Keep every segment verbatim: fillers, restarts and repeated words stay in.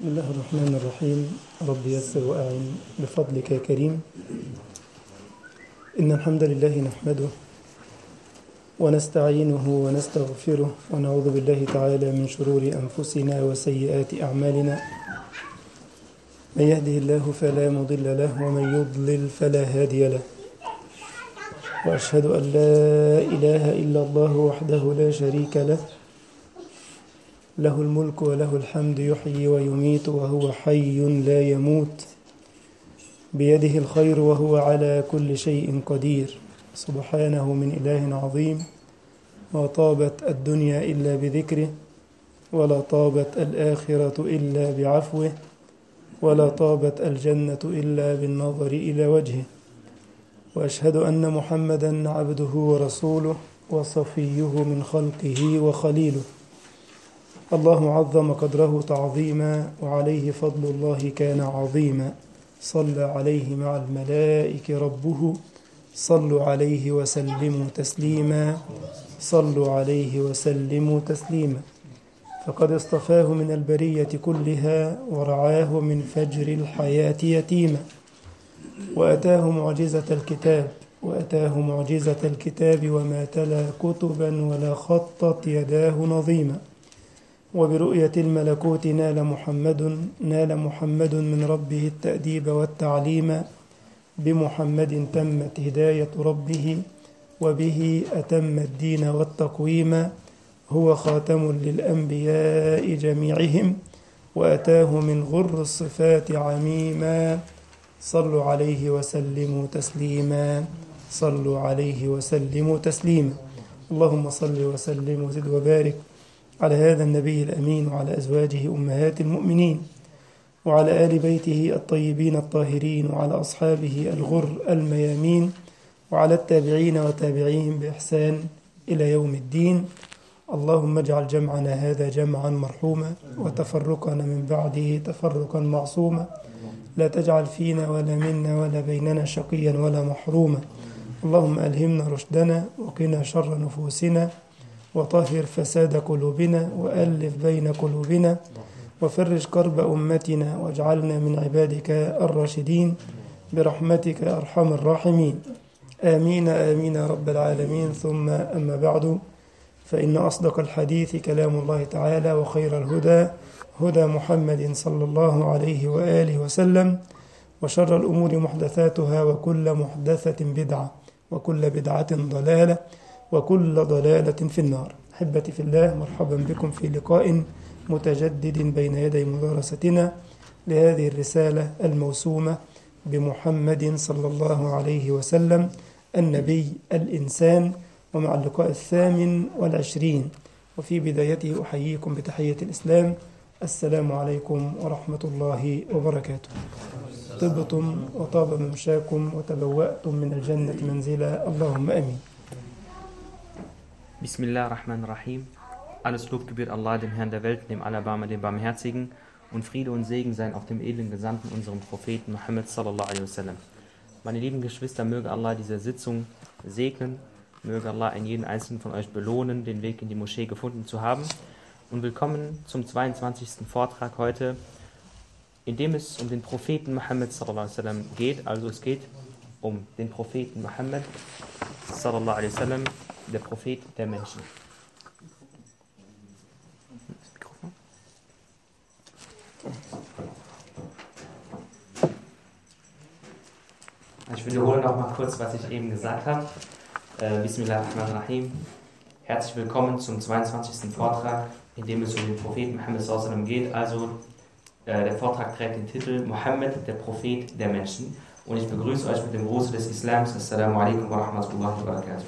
بسم الله الرحمن الرحيم. رب يسر وأعن بفضلك يا كريم. إن الحمد لله نحمده ونستعينه ونستغفره ونعوذ بالله تعالى من شرور أنفسنا وسيئات أعمالنا. من يهده الله فلا مضل له ومن يضلل فلا هادي له، وأشهد أن لا إله إلا الله وحده لا شريك له، له الملك وله الحمد يحيي ويميت وهو حي لا يموت، بيده الخير وهو على كل شيء قدير، سبحانه من إله عظيم. ما طابت الدنيا إلا بذكره، ولا طابت الآخرة إلا بعفوه، ولا طابت الجنة إلا بالنظر إلى وجهه. وأشهد أن محمدا عبده ورسوله وصفيه من خلقه وخليله. الله عظم قدره تعظيما، وعليه فضل الله كان عظيما. صلى عليه مع الملائكة ربه، صلوا عليه وسلموا تسليما، صلوا عليه وسلموا تسليما. فقد اصطفاه من البرية كلها، ورعاه من فجر الحياة يتيما، وأتاه معجزة الكتاب وأتاه معجزة الكتاب وما تلا كتبا ولا خطت يداه نظيما. وبرؤية الملكوت نال محمد نال محمد من ربه التأديب والتعليم. بمحمد تمت هداية ربه، وبه أتم الدين والتقويم. هو خاتم للأنبياء جميعهم، وأتاه من غر الصفات عميما. صلوا عليه وسلموا تسليما، صلوا عليه وسلموا تسليما. اللهم صل وسلم وزد وبارك على هذا النبي الأمين، وعلى أزواجه أمهات المؤمنين، وعلى آل بيته الطيبين الطاهرين، وعلى أصحابه الغر الميامين، وعلى التابعين وتابعيهم بإحسان إلى يوم الدين. اللهم اجعل جمعنا هذا جمعا مرحوما، وتفرقنا من بعده تفرقا معصوما. لا تجعل فينا ولا منا ولا بيننا شقيا ولا محروما. اللهم ألهمنا رشدنا، وقنا شر نفوسنا، وطهر فساد قلوبنا، وألف بين قلوبنا، وفرج كرب أمتنا، واجعلنا من عبادك الراشدين برحمتك أرحم الراحمين. آمين آمين يا رب العالمين. ثم أما بعد، فإن أصدق الحديث كلام الله تعالى، وخير الهدى هدى محمد صلى الله عليه وآله وسلم، وشر الأمور محدثاتها، وكل محدثة بدعة، وكل بدعة ضلالة، وكل ضلالة في النار. أحبتي في الله، مرحبا بكم في لقاء متجدد بين يدي مدارستنا لهذه الرسالة الموسومة بمحمد صلى الله عليه وسلم النبي الإنسان، ومع اللقاء الثامن والعشرين. وفي بدايته أحييكم بتحية الإسلام، السلام عليكم ورحمة الله وبركاته. طبتم وطاب ممشاكم وتبوأتم من الجنة منزلا، اللهم أمين. Bismillah ar-Rahman ar-Rahim. Alles Lob gebührt Allah, dem Herrn der Welt, dem Allerbarmer, dem Barmherzigen, und Friede und Segen seien auf dem edlen Gesandten, unserem Propheten Muhammad sallallahu alaihi wasallam. Meine lieben Geschwister, möge Allah diese Sitzung segnen, möge Allah einen jeden einzelnen von euch belohnen, den Weg in die Moschee gefunden zu haben. Und willkommen zum zweiundzwanzigsten Vortrag heute, in dem es um den Propheten Muhammad sallallahu alaihi wasallam geht. Also es geht um den Propheten Muhammad sallallahu alaihi wasallam, der Prophet der Menschen. Ich wiederhole noch mal kurz, was ich eben gesagt habe. Äh, Bismillahirrahmanirrahim. Herzlich willkommen zum zweiundzwanzigsten Vortrag, in dem es um den Propheten Muhammad sallallahu alaihi wasallam geht. Also äh, der Vortrag trägt den Titel Muhammad, der Prophet der Menschen. Und ich begrüße euch mit dem Gruß des Islams. Assalamu alaikum wa rahmatullahi wa barakatuh.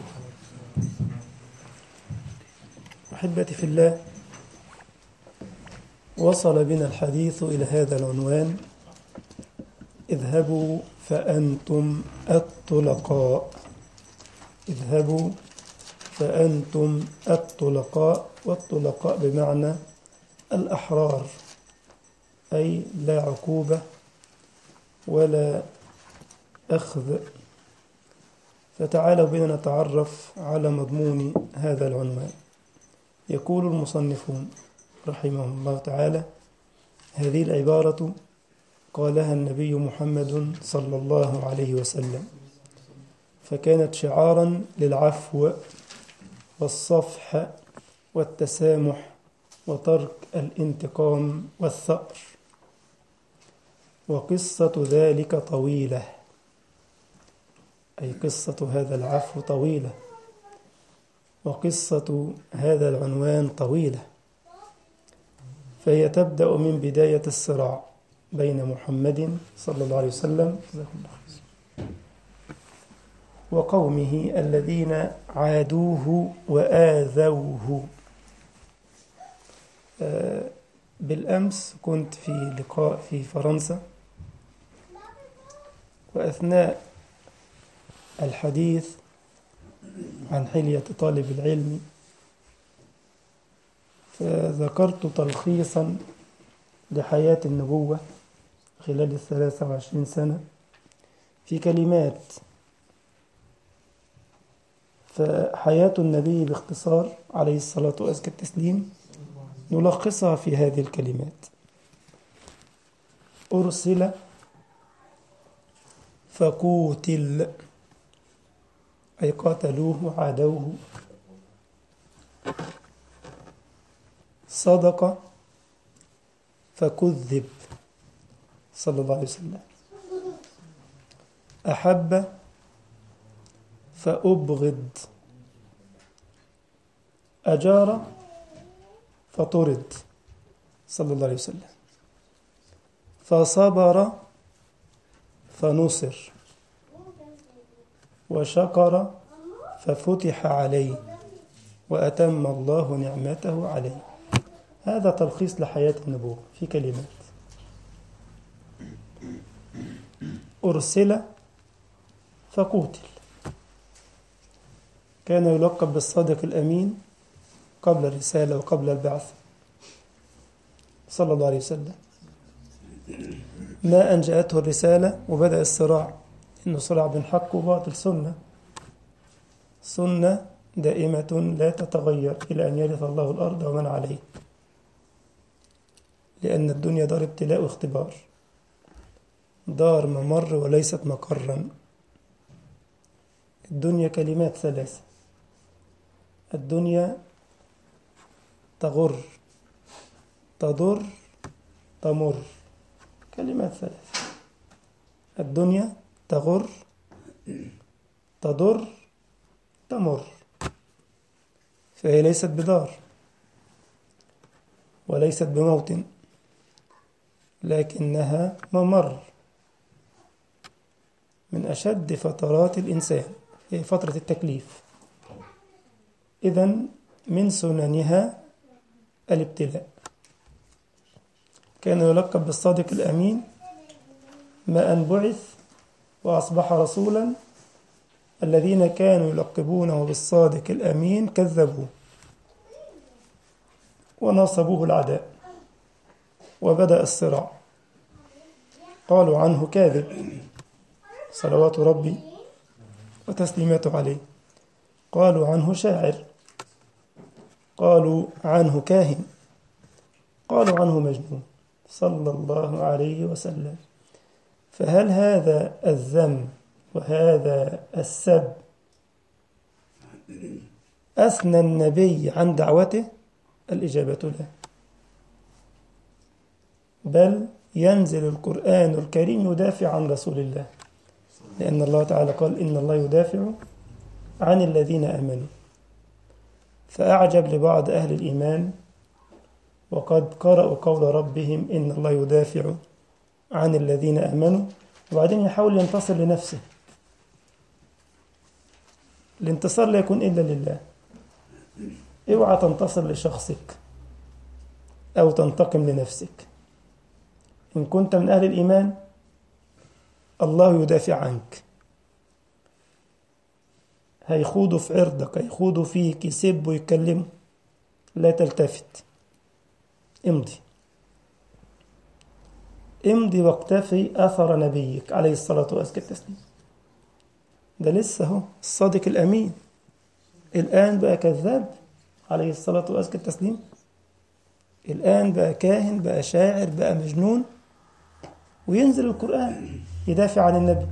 أحبتي في الله، وصل بنا الحديث إلى هذا العنوان: اذهبوا فأنتم الطلقاء. اذهبوا فأنتم الطلقاء. والطلقاء بمعنى الأحرار، أي لا عقوبة ولا أخذ. فتعالوا بنا نتعرف على مضمون هذا العنوان. يقول المصنفون رحمهم الله تعالى: هذه العبارة قالها النبي محمد صلى الله عليه وسلم، فكانت شعارا للعفو والصفح والتسامح وترك الانتقام والثأر. وقصة ذلك طويلة، أي قصة هذا العفو طويلة، وقصة هذا العنوان طويلة، فهي تبدأ من بداية الصراع بين محمد صلى الله عليه وسلم وقومه الذين عادوه وآذوه. بالأمس كنت في لقاء في فرنسا، وأثناء الحديث عن حلية طالب العلم فذكرت تلخيصا لحياة النبوة خلال الثلاثة وعشرين سنة في كلمات. فحياة النبي باختصار عليه الصلاة وأزكى التسليم نلخصها في هذه الكلمات: أرسل فقوتل، أي قاتلوه وعادوه. صدق فكذب صلى الله عليه وسلم. أحب فأبغض. أجار فطرد صلى الله عليه وسلم. فصبر فنصر. وشكر ففتح عليه وأتم الله نعمته عليه. هذا تلخيص لحياة النبوة في كلمات. أرسل فقوتل، كان يلقب بالصادق الأمين قبل الرسالة وقبل البعث صلى الله عليه وسلم. ما أنجأته الرسالة وبدأ الصراع، إنه صراع بين حق وباطل، سنة سنة دائمة لا تتغير إلى أن يرث الله الأرض ومن عليه، لأن الدنيا دار ابتلاء واختبار، دار ممر وليست مقرا. الدنيا كلمات ثلاثة: الدنيا تغر، تضر، تمر. كلمات ثلاثة: الدنيا تغر، تضر، تمر. فهي ليست بدار وليست بموطن، لكنها ممر من أشد فترات الإنسان، هي فترة التكليف. إذن من سننها الابتلاء. كان يلقب بالصادق الأمين ما أن بعث وأصبح رسولا. الذين كانوا يلقبونه بالصادق الأمين كذبوه ونصبوه العداء وبدأ الصراع. قالوا عنه كاذب صلوات ربي وتسليماته عليه، قالوا عنه شاعر، قالوا عنه كاهن، قالوا عنه مجنون صلى الله عليه وسلم. فهل هذا الذم وهذا السب أثنى النبي عن دعوته؟ الإجابة لا، بل ينزل القرآن الكريم يدافع عن رسول الله، لأن الله تعالى قال: إن الله يدافع عن الذين آمنوا. فأعجب لبعض أهل الإيمان وقد قرأوا قول ربهم: إن الله يدافع عن الذين آمنوا، وبعدين يحاول ينتصر لنفسه. الانتصار لا يكون إلا لله. اوعى تنتصر لشخصك أو تنتقم لنفسك. إن كنت من أهل الإيمان الله يدافع عنك. هيخوضوا في عرضك، هيخوضوا فيك، يسبوا ويكلموا، لا تلتفت، امضي امضي واقتفي أثر نبيك عليه الصلاة وأزكى التسليم. ده لسه هو الصادق الأمين، الآن بقى كذاب عليه الصلاة وأزكى التسليم. الآن بقى كاهن، بقى شاعر، بقى مجنون، وينزل القرآن يدافع عن النبي.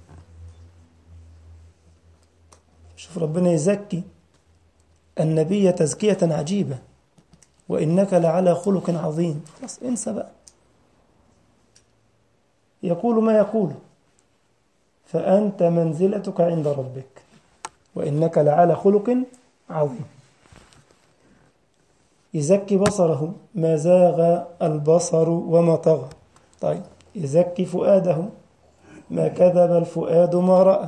شوف ربنا يزكي النبي تزكية عجيبة، وإنك لعلى خلق عظيم. خلاص انسى بقى، يقول ما يقول، فأنت منزلتك عند ربك، وإنك لعلى خلق عظيم. يزكي بصره، ما زاغ البصر وما طغى. طيب يزكي فؤاده، ما كذب الفؤاد ما رأى.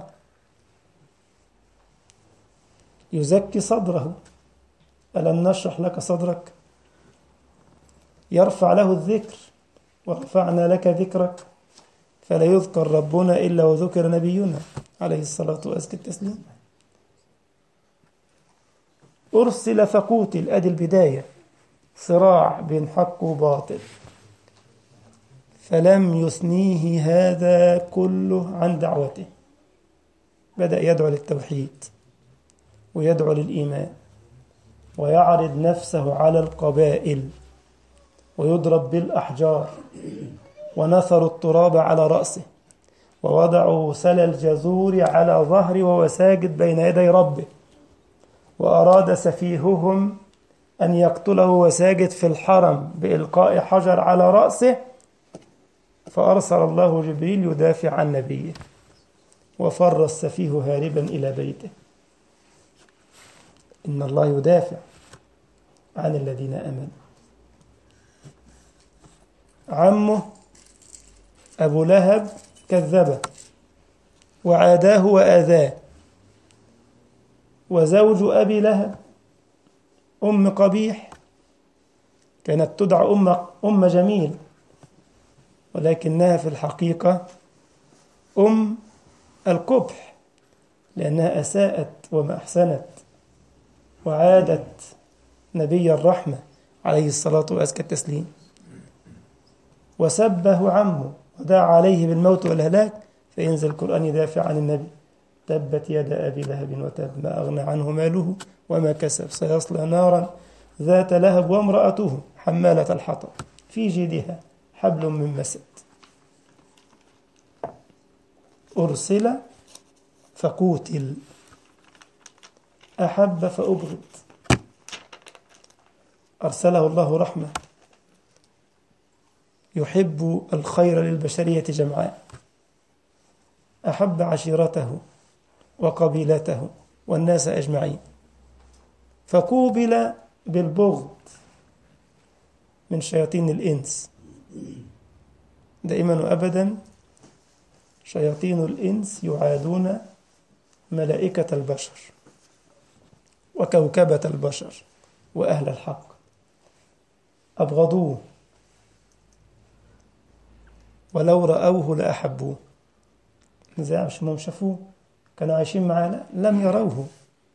يزكي صدره، ألم نشرح لك صدرك. يرفع له الذكر، ورفعنا لك ذكرك، فلا يذكر ربنا إلا وذكر نبينا عليه الصلاة وأزكى التسليم. أرسل فقوتل، أدي البداية، صراع بين حق وباطل، فلم يثنيه هذا كله عن دعوته. بدأ يدعو للتوحيد ويدعو للإيمان، ويعرض نفسه على القبائل، ويضرب بالأحجار، ونثروا التراب على رأسه، ووضعوا سل الجزور على ظهره وهو ساجد بين يدي ربه، وأراد سفيههم أن يقتله وساجد في الحرم بإلقاء حجر على رأسه، فأرسل الله جبريل يدافع عن نبيه، وفر السفيه هاربا إلى بيته. إن الله يدافع عن الذين آمنوا. عمه أبو لهب كذبه وعاداه وآذاه، وزوج أبي لهب أم قبيح كانت تدعى أم أم جميل، ولكنها في الحقيقة أم القبح، لأنها أساءت وما أحسنت، وعادت نبي الرحمة عليه الصلاة وأزكى التسليم، وسبه عمه ودعا عليه بالموت والهلاك، فينزل القرآن يدافع عن النبي. تبت يد أبي لهب وتب، ما أغنى عنه ماله وما كسب، سيصلى نارا ذات لهب وامرأته حمالة الحطب في جيدها حبل من مسد. أرسل فقوتل، أحب فأبغض. أرسله الله رحمة، يحب الخير للبشرية جمعاء، أحب عشيرته وقبيلته والناس أجمعين، فقوبل بالبغض من شياطين الإنس. دائما وأبدا شياطين الإنس يعادون ملائكة البشر وكوكبة البشر وأهل الحق، أبغضوه، ولو رأوه لأحبوه. زي عشان ما شافوه كانوا عايشين معانا، لم يروه.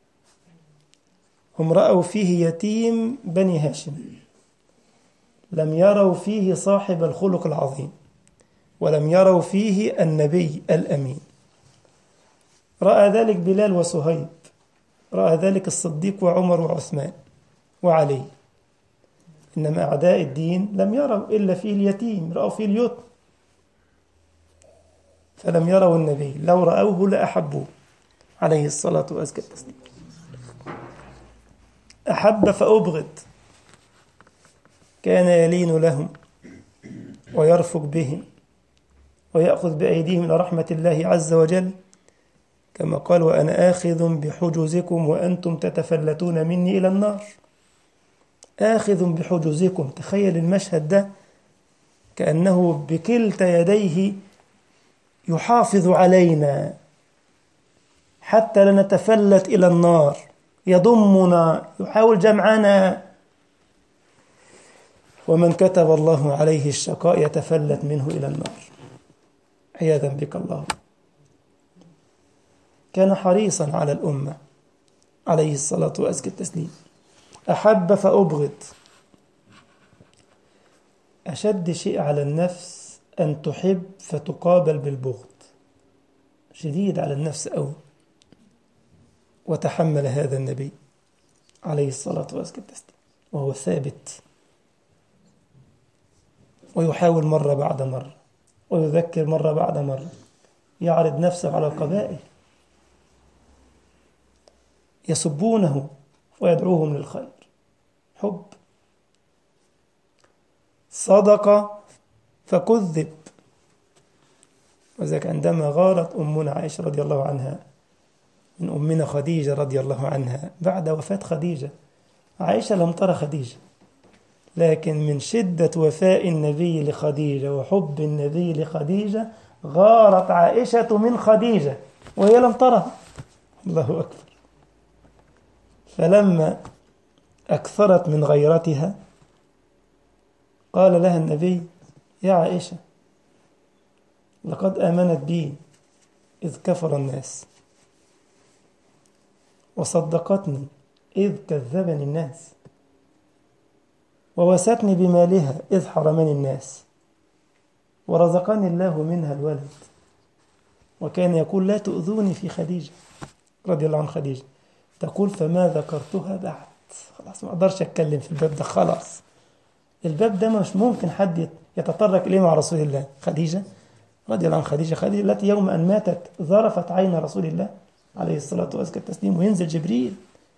هم رأوا فيه يتيم بني هاشم، لم يروا فيه صاحب الخلق العظيم، ولم يروا فيه النبي الأمين. رأى ذلك بلال وصهيب، رأى ذلك الصديق وعمر وعثمان وعلي. إنما أعداء الدين لم يروا إلا فيه اليتيم، رأوا فيه اليتم، فلم يروا النبي، لو رأوه لأحبوه عليه الصلاة وأزكى التسليم. أحب فأبغض، كان يلين لهم ويرفق بهم ويأخذ بأيديهم إلى رحمة الله عز وجل، كما قال: وأنا آخذ بحجزكم وأنتم تتفلتون مني إلى النار. آخذ بحجزكم، تخيل المشهد ده، كأنه بكلتا يديه يحافظ علينا حتى لا نتفلت إلى النار، يضمنا، يحاول جمعنا. ومن كتب الله عليه الشقاء يتفلت منه إلى النار، عياذا بك الله. كان حريصا على الأمة عليه الصلاة وأزكى التسليم. أحب فأبغض، أشد شيء على النفس أن تحب فتقابل بالبغض، شديد على النفس أوي. وتحمل هذا النبي عليه الصلاة والسلام وهو ثابت ويحاول مرة بعد مرة، ويذكر مرة بعد مرة، يعرض نفسه على القبائل، يسبونه ويدعوهم للخير. حب. صدق فكذب. وذلك عندما غارت أمنا عائشة رضي الله عنها من أمنا خديجة رضي الله عنها بعد وفاة خديجة. عائشة لم ترى خديجة، لكن من شدة وفاء النبي لخديجة وحب النبي لخديجة غارت عائشة من خديجة وهي لم ترها. الله أكبر. فلما أكثرت من غيرتها قال لها النبي: يا عائشة، لقد آمنت بي إذ كفر الناس، وصدقتني إذ كذبني الناس، ووستني بمالها إذ حرمني الناس، ورزقني الله منها الولد. وكان يقول: لا تؤذوني في خديجة رضي الله عن خديجة. تقول: فما ذكرتها بعد. خلاص ما أقدرش أتكلم في الباب ده، خلاص الباب ده مش ممكن حد يتطرق إليه مع رسول الله. خديجة رضي الله عن خديجة، خديجة التي يوم أن ماتت ذرفت عين رسول الله عليه الصلاة وأزكى التسليم، وينزل جبريل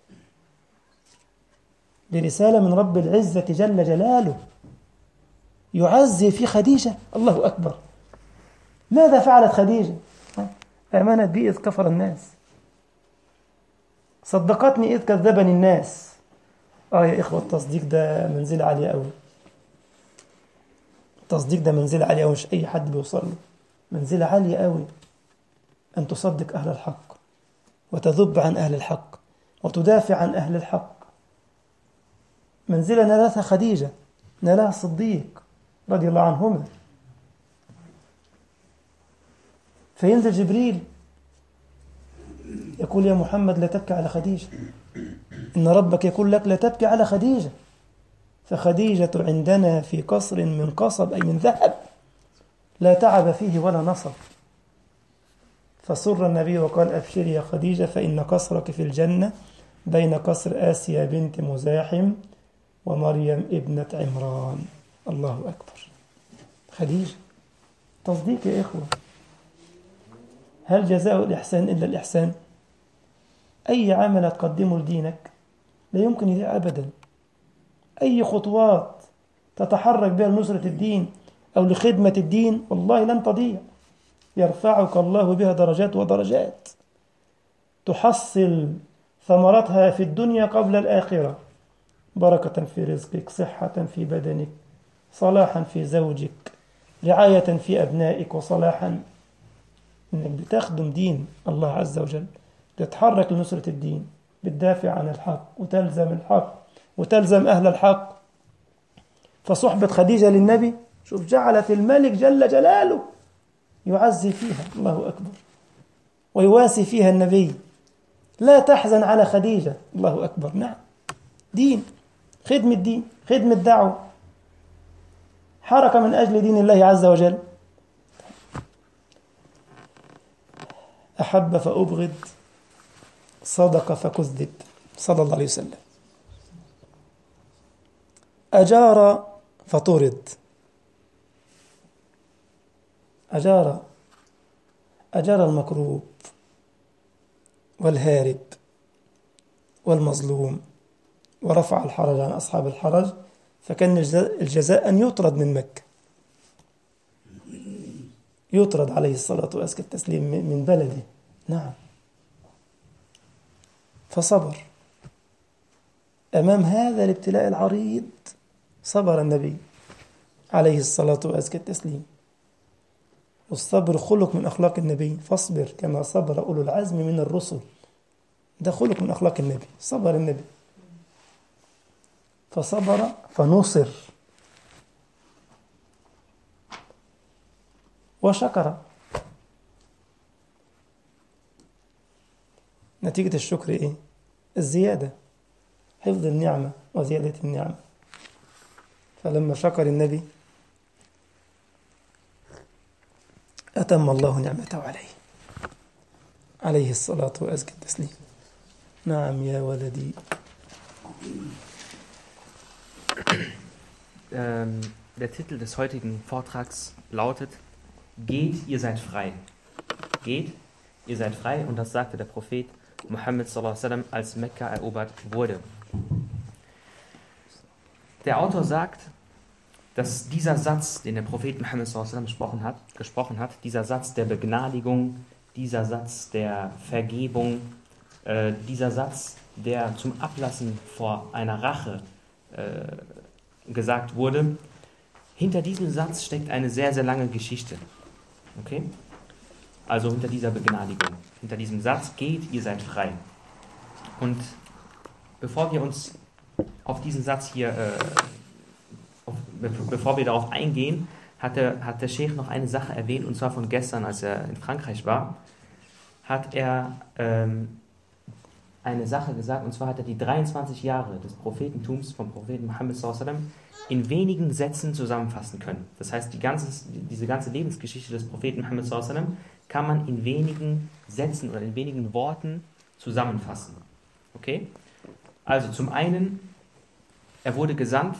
برسالة من رب العزة جل جلاله يعزي في خديجة. الله أكبر. ماذا فعلت خديجة؟ آمنت بي إذ كفر الناس، صدقتني إذ كذبني الناس. آه يا إخوة، التصديق ده منزل عالية أوي. التصديق ده منزل عالية أوي، مش أي حد بيوصل له. منزل عالية أوي أن تصدق أهل الحق، وتذب عن أهل الحق، وتدافع عن أهل الحق. منزلة نالتها خديجة، نالها الصديق رضي الله عنهما. فينزل جبريل يقول: يا محمد لا تبكي على خديجة، إن ربك يقول لك لا تبكي على خديجة، فخديجة عندنا في قصر من قصب، أي من ذهب، لا تعب فيه ولا نصب. فسر النبي وقال: أبشري يا خديجة، فإن قصرك في الجنة بين قصر آسيا بنت مزاحم ومريم ابنة عمران. الله أكبر. خديجة تصديق يا إخوة. هل جزاء الإحسان إلا الإحسان؟ أي عمل تقدمه لدينك لا يمكن يضيع أبدا. أي خطوات تتحرك بها لنصرة الدين أو لخدمة الدين والله لن تضيع. يرفعك الله بها درجات ودرجات، تحصل ثمرتها في الدنيا قبل الآخرة، بركة في رزقك، صحة في بدنك، صلاحا في زوجك، رعاية في أبنائك، وصلاحا إنك بتخدم دين الله عز وجل، تتحرك لنصرة الدين، بتدافع عن الحق وتلزم الحق وتلزم أهل الحق. فصحبة خديجة للنبي، شوف، جعلت الملك جل جلاله يعزي فيها. الله أكبر. ويواسي فيها النبي: لا تحزن على خديجة. الله أكبر. نعم، دين، خدمة دين، خدمة دعوة، حركة من أجل دين الله عز وجل. أحب فأبغض، صدق فكذب، صلى الله عليه وسلم. أجار فطرد. أجار أجار المكروب والهارب والمظلوم، ورفع الحرج عن أصحاب الحرج، فكان الجزاء أن يطرد من مكة، يطرد عليه الصلاة وأزكى التسليم من بلده. نعم. فصبر أمام هذا الابتلاء العريض، صبر النبي عليه الصلاة وأزكى التسليم. والصبر خلق من أخلاق النبي، فاصبر كما صبر أولو العزم من الرسل. ده خلق من أخلاق النبي، صبر النبي. فصبر فنصر وشكر. نتيجة الشكر إيه؟ الزيادة، حفظ النعمة وزيادة النعمة. فلما شكر النبي أتم الله نعمته عليه عليه الصلاة وأزكى التسليم. نعم يا ولدي. Ähm, Der Titel des heutigen Vortrags lautet: Geht, ihr seid frei. Geht, ihr seid frei. Und das sagte der Prophet Muhammad sallallahu alaihi wasallam, als Mekka erobert wurde. Der Autor sagt, dass dieser Satz, den der Prophet Muhammad sallallahu alaihi wasallam gesprochen hat, gesprochen hat, dieser Satz der Begnadigung, dieser Satz der Vergebung, äh, dieser Satz, der zum Ablassen vor einer Rache äh, gesagt wurde, hinter diesem Satz steckt eine sehr, sehr lange Geschichte. Okay? Also hinter dieser Begnadigung, hinter diesem Satz: geht, ihr seid frei. Und bevor wir uns auf diesen Satz hier, äh, auf, bevor wir darauf eingehen, hat der, hat der Sheikh noch eine Sache erwähnt, und zwar von gestern, als er in Frankreich war, hat er ähm, eine Sache gesagt, und zwar hat er die dreiundzwanzig Jahre des Prophetentums vom Propheten Muhammad sallallahu alaihi wasallam in wenigen Sätzen zusammenfassen können. Das heißt, die ganze, diese ganze Lebensgeschichte des Propheten Muhammad sallallahu alaihi wasallam kann man in wenigen Sätzen oder in wenigen Worten zusammenfassen. Okay? Also zum einen, er wurde gesandt,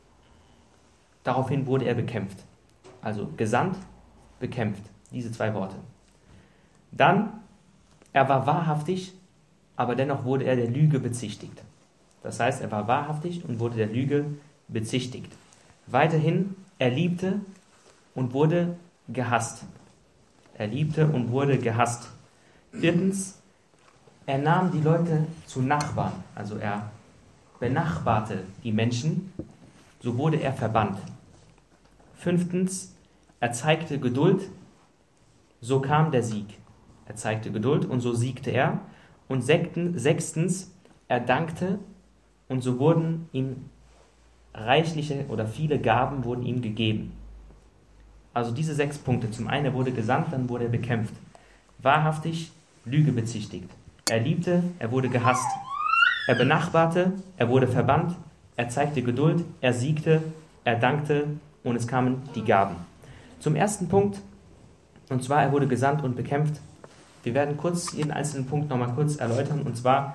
daraufhin wurde er bekämpft. Also gesandt, bekämpft, diese zwei Worte. Dann, er war wahrhaftig, aber dennoch wurde er der Lüge bezichtigt. Das heißt, er war wahrhaftig und wurde der Lüge bezichtigt. Weiterhin, er liebte und wurde gehasst. Er liebte und wurde gehasst. Viertens, er nahm die Leute zu Nachbarn, also er benachbarte die Menschen, so wurde er verbannt. Fünftens, er zeigte Geduld, so kam der Sieg. Er zeigte Geduld und so siegte er. Und sechstens, er dankte und so wurden ihm reichliche oder viele Gaben wurden ihm gegeben. Also diese sechs Punkte. Zum einen, er wurde gesandt, dann wurde er bekämpft. Wahrhaftig, Lüge bezichtigt. Er liebte, er wurde gehasst. Er benachbarte, er wurde verbannt. Er zeigte Geduld, er siegte, er dankte und es kamen die Gaben. Zum ersten Punkt, und zwar, er wurde gesandt und bekämpft. Wir werden kurz jeden einzelnen Punkt nochmal kurz erläutern. Und zwar,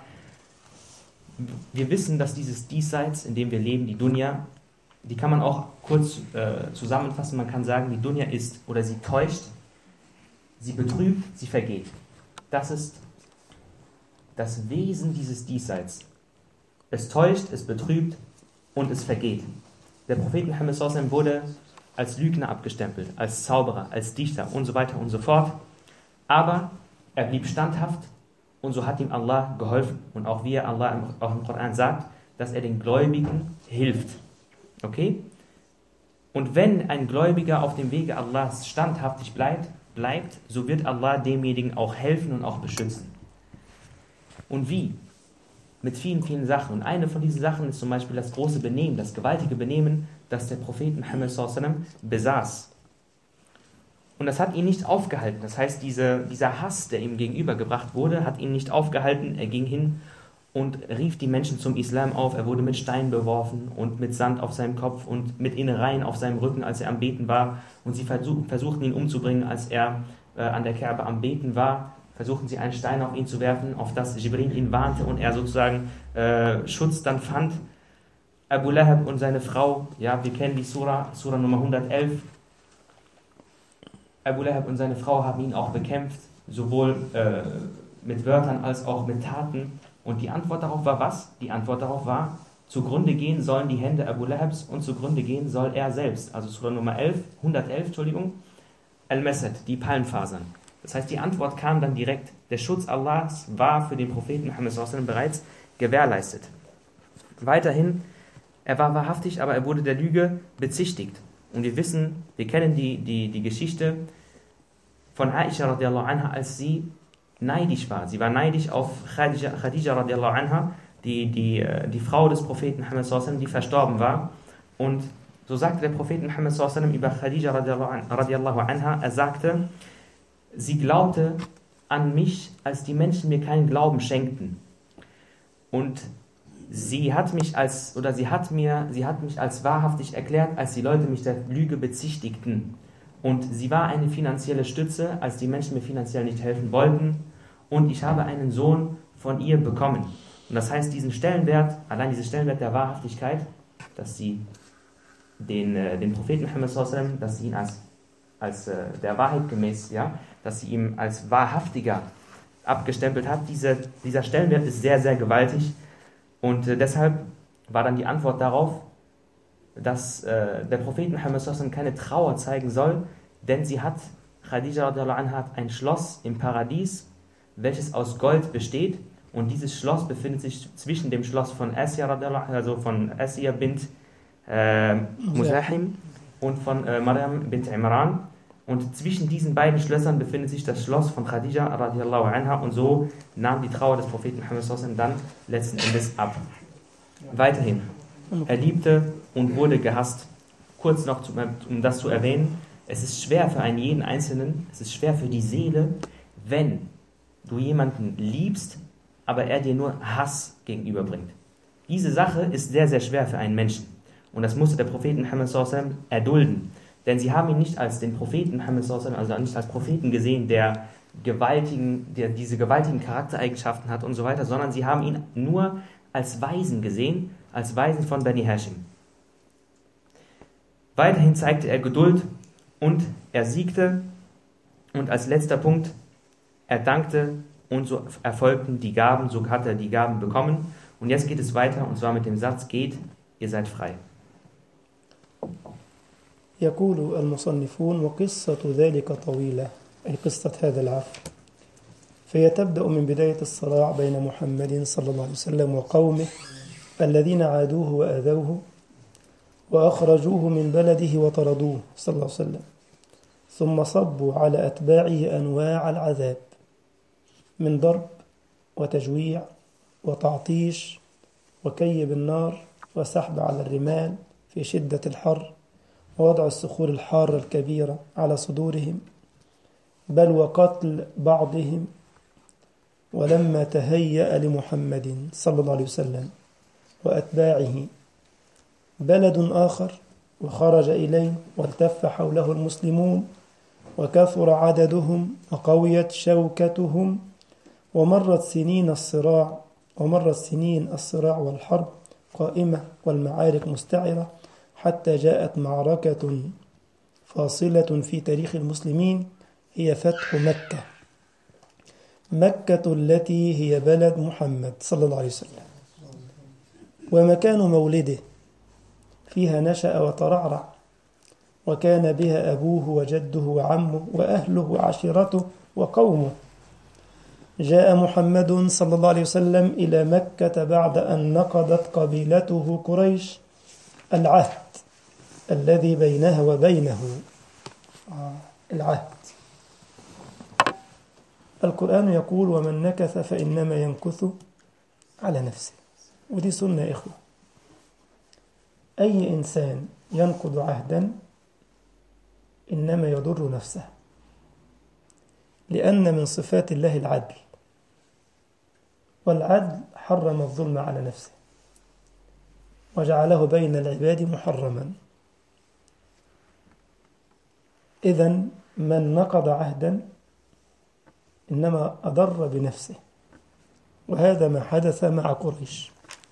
wir wissen, dass dieses Diesseits, in dem wir leben, die Dunya, die kann man auch kurz äh, zusammenfassen. Man kann sagen, die Dunya ist oder sie täuscht, sie betrübt, sie vergeht. Das ist das Wesen dieses Diesseits. Es täuscht, es betrübt und es vergeht. Der Prophet Muhammad sallallahu alaihi wasallam wurde als Lügner abgestempelt, als Zauberer, als Dichter und so weiter und so fort. Aber er blieb standhaft und so hat ihm Allah geholfen. Und auch wie er Allah auch im Koran sagt, dass er den Gläubigen hilft. Okay? Und wenn ein Gläubiger auf dem Wege Allahs standhaftig bleibt, bleibt, so wird Allah demjenigen auch helfen und auch beschützen. Und wie? Mit vielen, vielen Sachen. Und eine von diesen Sachen ist zum Beispiel das große Benehmen, das gewaltige Benehmen, das der Prophet Muhammad sallallahu alaihi wasallam besaß. Und das hat ihn nicht aufgehalten. Das heißt, diese, dieser Hass, der ihm gegenübergebracht wurde, hat ihn nicht aufgehalten. Er ging hin und rief die Menschen zum Islam auf. Er wurde mit Steinen beworfen und mit Sand auf seinem Kopf und mit Innereien auf seinem Rücken, als er am Beten war. Und sie versuch, versuchten ihn umzubringen, als er äh, an der Kaaba am Beten war. Versuchten sie einen Stein auf ihn zu werfen, auf das Jibril ihn warnte und er sozusagen äh, Schutz dann fand. Abu Lahab und seine Frau, ja, wir kennen die Surah, Surah Nummer hundertelf. Abu Lahab und seine Frau haben ihn auch bekämpft, sowohl äh, mit Wörtern als auch mit Taten. Und die Antwort darauf war was? Die Antwort darauf war, zugrunde gehen sollen die Hände Abu Lahabs und zugrunde gehen soll er selbst. Also Surah Nummer elf, hundertelf, Entschuldigung, Al-Masad, die Palmfasern. Das heißt, die Antwort kam dann direkt. Der Schutz Allahs war für den Propheten Muhammad sallallahu alaihi wasallam bereits gewährleistet. Weiterhin, er war wahrhaftig, aber er wurde der Lüge bezichtigt. Und wir wissen, wir kennen die, die, die Geschichte von Aisha radiallahu anha, als sie neidisch war. Sie war neidisch auf Khadija, Khadija radiallahu anha, die, die, die Frau des Propheten Muhammad sallallahu alaihi wasallam, die verstorben war. Und so sagte der Prophet Muhammad sallallahu alaihi wasallam über Khadija radiallahu anha, er sagte, sie glaubte an mich, als die Menschen mir keinen Glauben schenkten. Und sie hat mich als, oder sie hat mir, sie hat mich als wahrhaftig erklärt, als die Leute mich der Lüge bezichtigten. Und sie war eine finanzielle Stütze, als die Menschen mir finanziell nicht helfen wollten. Und ich habe einen Sohn von ihr bekommen. Und das heißt, diesen Stellenwert, allein diesen Stellenwert der Wahrhaftigkeit, dass sie den, äh, den Propheten Muhammad sallallahu alaihi wasallam, dass sie ihn als, als äh, der Wahrheit gemäß, ja, dass sie ihn als wahrhaftiger abgestempelt hat. Diese, dieser Stellenwert ist sehr, sehr gewaltig und äh, deshalb war dann die Antwort darauf, dass äh, der Prophet Muhammad sallallahu alaihi wasallam keine Trauer zeigen soll, denn sie hat, Khadija radiallahu anha, hat ein Schloss im Paradies, welches aus Gold besteht, und dieses Schloss befindet sich zwischen dem Schloss von Asya radiallahu anha, also von Asya bint äh, Muzahim und von äh, Maryam bint Imran, und zwischen diesen beiden Schlössern befindet sich das Schloss von Khadija radiallahu anha, und so nahm die Trauer des Propheten Muhammad sallallahu alaihi wasallam dann letzten Endes ab. Weiterhin, er liebte und wurde gehasst. Kurz noch, um das zu erwähnen, es ist schwer für einen jeden Einzelnen, es ist schwer für die Seele, wenn du jemanden liebst, aber er dir nur Hass gegenüberbringt. Diese Sache ist sehr, sehr schwer für einen Menschen. Und das musste der Prophet Muhammad sallallahu alaihi wasallam erdulden. Denn sie haben ihn nicht als den Propheten Muhammad sallallahu alaihi wasallam, also nicht als Propheten gesehen, der, gewaltigen, der diese gewaltigen Charaktereigenschaften hat und so weiter, sondern sie haben ihn nur als Weisen gesehen, als Weisen von Bani Hashim. Weiterhin zeigte er Geduld und er siegte. Und als letzter Punkt, er dankte und so erfolgten die Gaben, so hat er die Gaben bekommen. Und jetzt geht es weiter, und zwar mit dem Satz: geht, ihr seid frei. يقول المصنفون وقصة ذلك طويلة، أي قصة هذا العفو، فهي تبدأ من بداية الصراع بين محمد صلى الله عليه وسلم وقومه الذين عادوه وآذوه وأخرجوه من بلده وطردوه صلى الله عليه وسلم، ثم صبوا على أتباعه أنواع العذاب من ضرب وتجويع وتعطيش وكي بالنار وسحب على الرمال في شدة الحر ووضع الصخور الحارة الكبيرة على صدورهم، بل وقتل بعضهم. ولما تهيأ لمحمد صلى الله عليه وسلم وأتباعه بلد آخر وخرج إليه والتف حوله المسلمون وكثر عددهم وقويت شوكتهم ومرت سنين الصراع ومرت سنين الصراع والحرب قائمة والمعارك مستعرة، حتى جاءت معركة فاصلة في تاريخ المسلمين هي فتح مكة، مكة التي هي بلد محمد صلى الله عليه وسلم ومكان مولده، فيها نشأ وترعرع، وكان بها أبوه وجده وعمه وأهله وعشيرته وقومه. جاء محمد صلى الله عليه وسلم إلى مكة بعد أن نقضت قبيلته قريش العهد الذي بينها وبينه، العهد. القرآن يقول: ومن نكث فإنما ينكث على نفسه. ودي سنة يا إخوة، أي إنسان ينقض عهدا إنما يضر نفسه، لأن من صفات الله العدل، والعدل حرم الظلم على نفسه وجعله بين العباد محرما. إذن من نقض عهدا إنما أضر بنفسه، وهذا ما حدث مع قريش.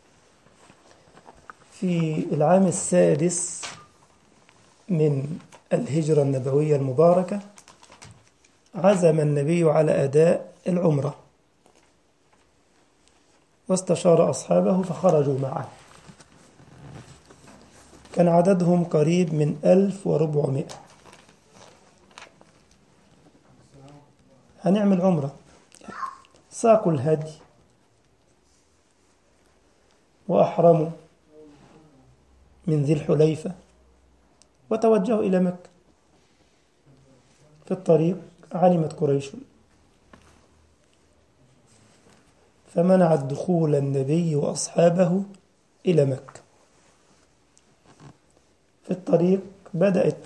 في العام السادس من الهجرة النبوية المباركة عزم النبي على أداء العمرة واستشار أصحابه فخرجوا معه، كان عددهم قريب من ألف وأربعمائة. هنعمل عمرة، ساقوا الهدي وأحرموا من ذي الحليفة وتوجهوا إلى مكة. في الطريق علمت قريش فمنعت دخول النبي وأصحابه إلى مكة. في الطريق بدأت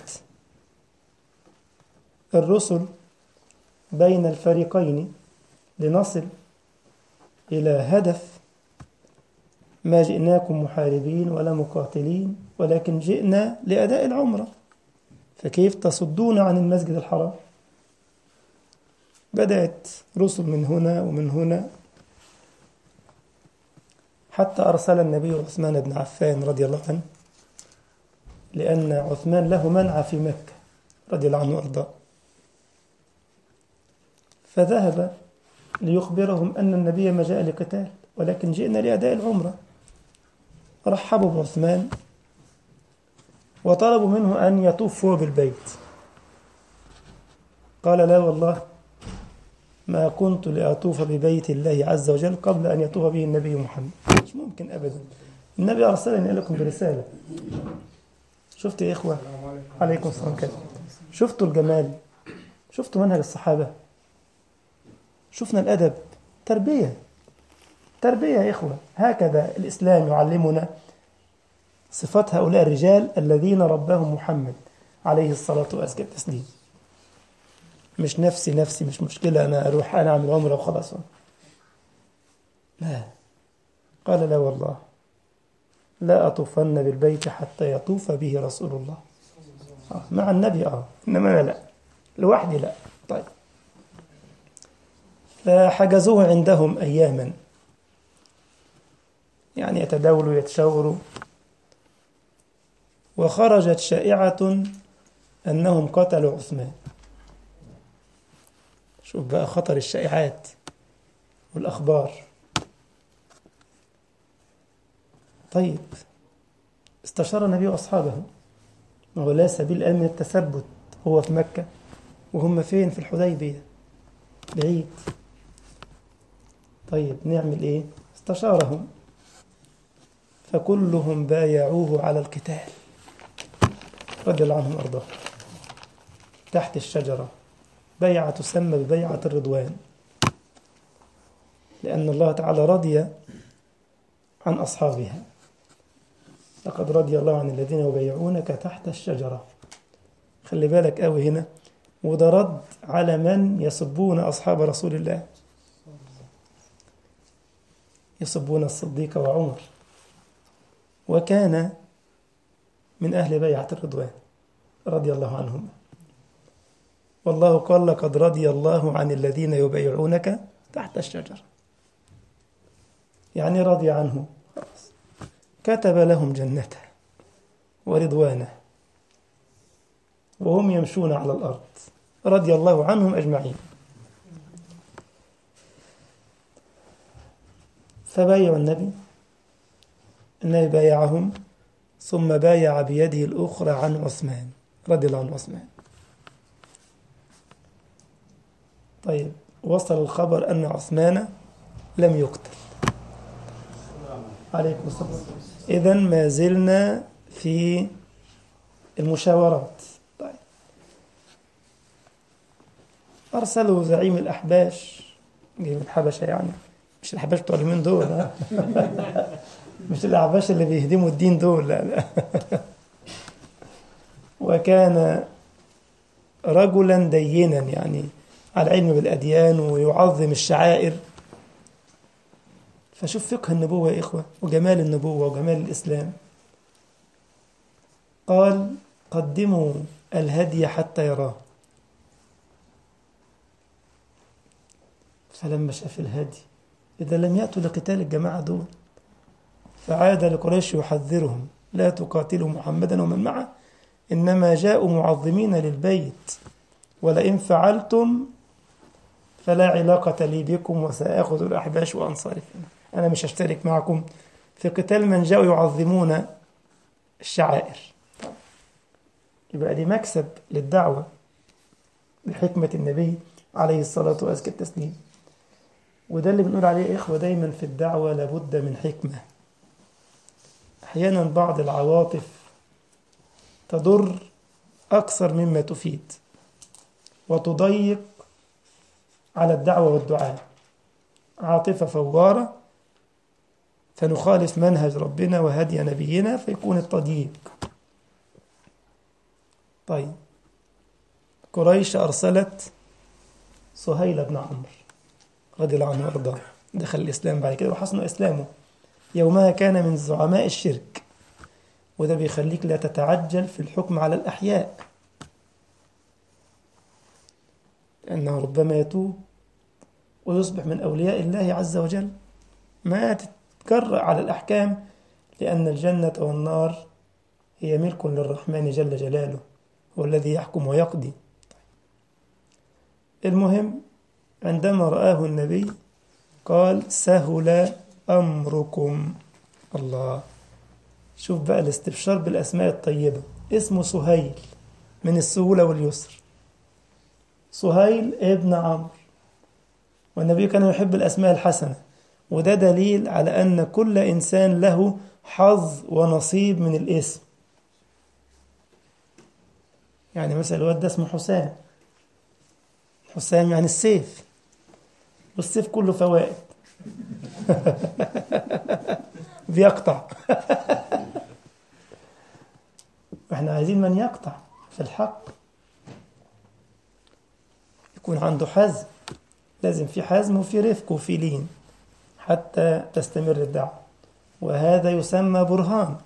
الرسل بين الفريقين لنصل إلى هدف: ما جئناكم محاربين ولا مقاتلين، ولكن جئنا لأداء العمرة، فكيف تصدون عن المسجد الحرام؟ بدأت رسل من هنا ومن هنا، حتى أرسل النبي عثمان بن عفان رضي الله عنه لأن عثمان له منع في مكة رضي الله عنه وأرضاه، فذهب ليخبرهم أن النبي ما جاء لقتال ولكن جئنا لأداء العمرة. رحبوا بعثمان وطلبوا منه أن يطوف هو بالبيت. قال لا والله ما كنت لأطوف ببيت الله عز وجل قبل أن يطوف به النبي محمد، مش ممكن أبدا، النبي أرسلني لكم برسالة. شفت يا إخوة؟ عليكم السلام كده. شفتوا الجمال؟ شفتوا منهج الصحابة؟ شفنا الأدب؟ تربية تربية يا إخوة. هكذا الإسلام يعلمنا صفات هؤلاء الرجال الذين رباهم محمد عليه الصلاة والسلام. مش نفسي نفسي مش مشكلة أنا أروح أنا أعمل عمرة وخلاص، لا. قال لا والله لا أطوفن بالبيت حتى يطوف به رسول الله. آه. مع النبي آه إنما أنا لا، لوحدي لا. طيب، فحجزوه عندهم أياما، يعني يتداولوا يتشاوروا، وخرجت شائعة أنهم قتلوا عثمان. شوف بقى خطر الشائعات والأخبار. طيب، استشار النبي أصحابه، ما هو لا سبيل الآن من التثبت، هو في مكة وهم فين؟ في الحديبية بعيد. طيب نعمل إيه؟ استشارهم فكلهم بايعوه على القتال رضي الله عنهم وأرضاه تحت الشجرة، بيعة تسمى ببيعة الرضوان، لأن الله تعالى رضي عن أصحابها. لقد رضي الله عن الذين يبايعونك تحت الشجرة. خلي بالك قوي هنا، وده رد على من يسبون أصحاب رسول الله، يسبون الصديق وعمر، وكان من أهل بيعة الرضوان رضي الله عنهم. والله قال لقد رضي الله عن الذين يبايعونك تحت الشجرة، يعني رضي عنه، كتب لهم جنته ورضوانه وهم يمشون على الأرض، رضي الله عنهم أجمعين. فبايعوا النبي، النبي بايعهم، ثم بايع بيده الأخرى عن عثمان رضي الله عن عثمان. طيب، وصل الخبر أن عثمان لم يقتل. عليكم السلام. إذن ما زلنا في المشاورات. طيب، أرسلوا زعيم الأحباش، جاي من الحبشة يعني، مش الأحباش بتوع اليومين دول، مش الأحباش اللي بيهدموا الدين دول، لا لا. وكان رجلا دينا يعني على علم بالأديان ويعظم الشعائر. فشوف فقه النبوة يا إخوة وجمال النبوة وجمال الإسلام. قال قدموا الهدي حتى يراه. فلما شاف الهدي إذا لم يأتوا لقتال الجماعة دول، فعاد لقريش يحذرهم لا تقاتلوا محمدا ومن معه، إنما جاءوا معظمين للبيت، ولئن فعلتم فلا علاقة لي بكم وسأخذ الأحباش وأنصاركم، أنا مش هشترك معكم في قتال من جاءوا يعظمون الشعائر. يبقى دي مكسب للدعوة بحكمة النبي عليه الصلاة والتسليم. وده اللي بنقول عليه يا إخوة دايما في الدعوة لابد من حكمة. أحيانا بعض العواطف تضر أكثر مما تفيد وتضيق على الدعوة والدعاء. عاطفة فوارة فنخالف منهج ربنا وهدي نبينا فيكون التضييق. طيب، قريش أرسلت سهيل بن عمرو رضي الله عنه وارضاه، دخل الإسلام بعد كده وحسن إسلامه. يومها كان من زعماء الشرك، وده بيخليك لا تتعجل في الحكم على الأحياء، لأنه ربما يتوب ويصبح من أولياء الله عز وجل. ما تتجرأ على الأحكام، لأن الجنة والنار هي ملك للرحمن جل جلاله، هو الذي يحكم ويقضي. المهم عندما رآه النبي قال سهل أمركم. الله، شوف بقى الاستبشار بالأسماء الطيبة. اسمه سهيل من السهولة واليسر، سهيل ابن عمرو، والنبي كان يحب الأسماء الحسنة، وده دليل على أن كل إنسان له حظ ونصيب من الاسم. يعني مثلا الواد ده اسمه حسام، حسام يعني السيف، والسيف كله فوائد بيقطع واحنا عايزين من يقطع في الحق، يكون عنده حزم. لازم في حزم وفي رفق وفي لين حتى تستمر الدعوة، وهذا يسمى برهان.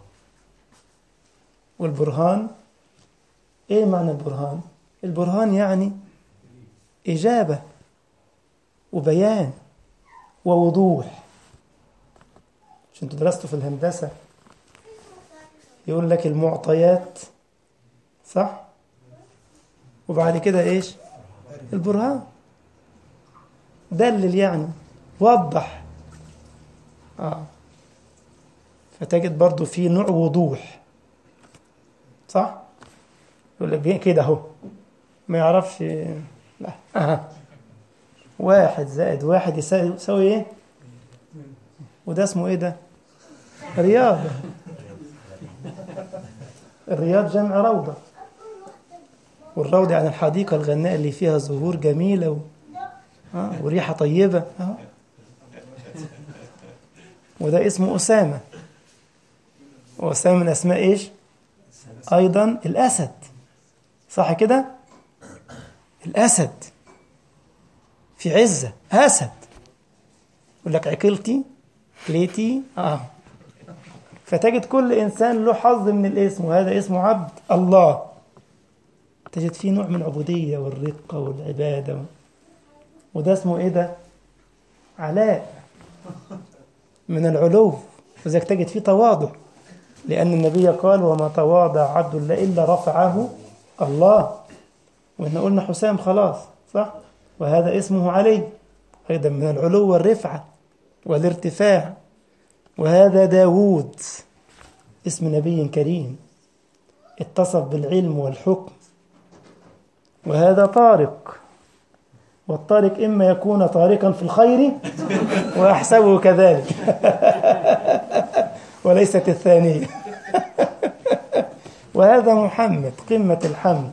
والبرهان ايه معنى البرهان؟ البرهان يعني إجابة وبيان ووضوح. مش انتوا درستوا في الهندسة يقول لك المعطيات، صح؟ وبعد كده ايش؟ البرهان. دلل يعني، وضح. آه. فتجد برضو في نوع وضوح، صح؟ يقول لك كده اهو، ما يعرفش. لا أه. واحد زائد واحد يساوي ايه؟ وده اسمه ايه ده؟ رياض. الرياض جمع روضة، والروضة يعني الحديقة الغناء اللي فيها زهور جميلة و... آه. وريحة طيبة. آه. وده اسمه أسامة، وأسامة من أسماء إيش؟ أيضا الأسد، صح كده؟ الأسد في عزة، أسد. يقول لك عقلتي كليتي. آه. فتجد كل إنسان له حظ من الاسم، وهذا اسمه عبد الله. تجد فيه نوع من العبودية والرقة والعبادة، وده اسمه إيه ده؟ علاء، من العلو. وذلك تجد فيه تواضع، لأن النبي قال وما تواضع عبد الله إلا رفعه الله. وإحنا قلنا حسام خلاص، صح؟ وهذا اسمه علي، أيضا من العلو والرفعة والارتفاع. وهذا داود، اسم نبي كريم اتصف بالعلم والحكم. وهذا طارق، والطارق إما يكون طارقا في الخير وأحسبه كذلك وليست الثانية. وهذا محمد قمة الحمد،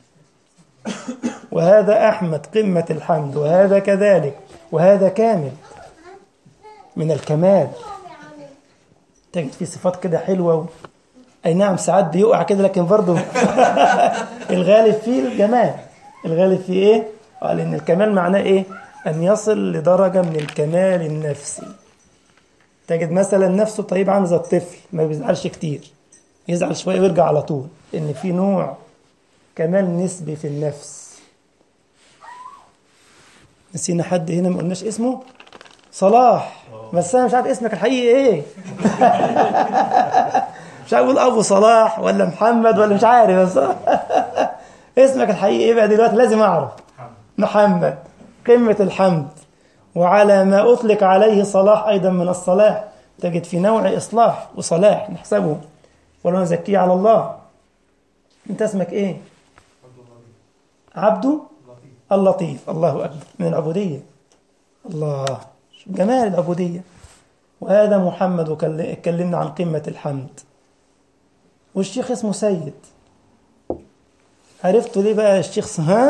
وهذا أحمد قمة الحمد، وهذا كذلك، وهذا كامل من الكمال. تجد فيه صفات كده حلوة و... أي نعم ساعات بيقع كده، لكن برضه الغالب فيه الجمال. الغالب فيه إيه؟ قال إن الكمال معناه إيه؟ أن يصل لدرجة من الكمال النفسي. تجد مثلا نفسه طيب عامل زي الطفل، ما بيزعلش كتير، يزعل شوية ويرجع على طول، إن في نوع كمال نسبي في النفس. نسينا حد هنا ما قلناش اسمه؟ صلاح، بس أنا مش عارف اسمك الحقيقي إيه. مش عارف أقول أبو صلاح ولا محمد ولا مش عارف، بس اسمك الحقيقي إيه بقى دلوقتي؟ لازم أعرف. محمد قمة الحمد، وعلى ما أطلق عليه صلاح أيضا من الصلاح. تجد في نوع إصلاح وصلاح نحسبه ولا نزكيه على الله. أنت اسمك إيه؟ عبده اللطيف. الله أكبر، من العبودية. الله، شو جمال العبودية. وهذا محمد، وكلمنا عن قمة الحمد. والشيخ اسمه سيد. عرفتوا ليه بقى الشيخ؟ ها؟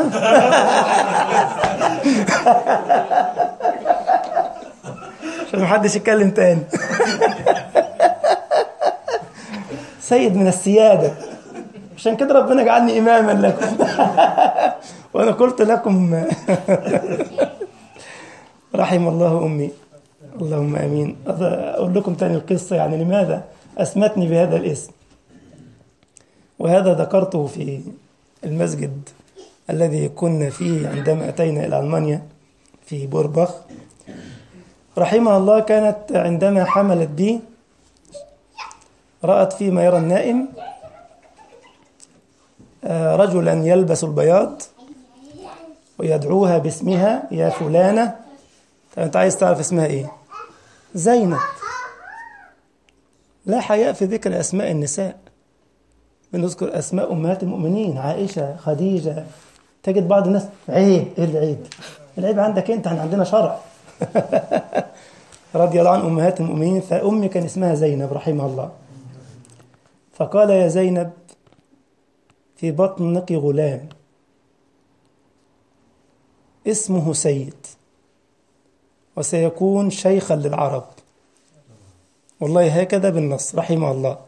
عشان محدش يتكلم تاني. سيد من السيادة، عشان كده ربنا جعلني إماما لكم. وأنا قلت لكم رحم الله أمي، اللهم أمين. أقول لكم تاني القصة، يعني لماذا أسمتني بهذا الاسم. وهذا ذكرته في المسجد الذي كنا فيه عندما أتينا إلى ألمانيا في بورباخ. رحمها الله كانت عندما حملت بي رأت فيما يرى النائم رجلا يلبس البياض ويدعوها باسمها يا فلانة. طيب أنت عايز تعرف اسمها إيه؟ زينب. لا حياء في ذكر أسماء النساء، بنذكر أسماء أمهات المؤمنين، عائشة، خديجة. تجد بعض الناس عيب. إيه العيب؟ العيب عندك أنت، احنا عندنا شرع. رضي الله عن أمهات المؤمنين. فأمي كان اسمها زينب رحمها الله، فقال يا زينب في بطنك غلام اسمه سيد وسيكون شيخا للعرب. والله هكذا بالنص رحمه الله.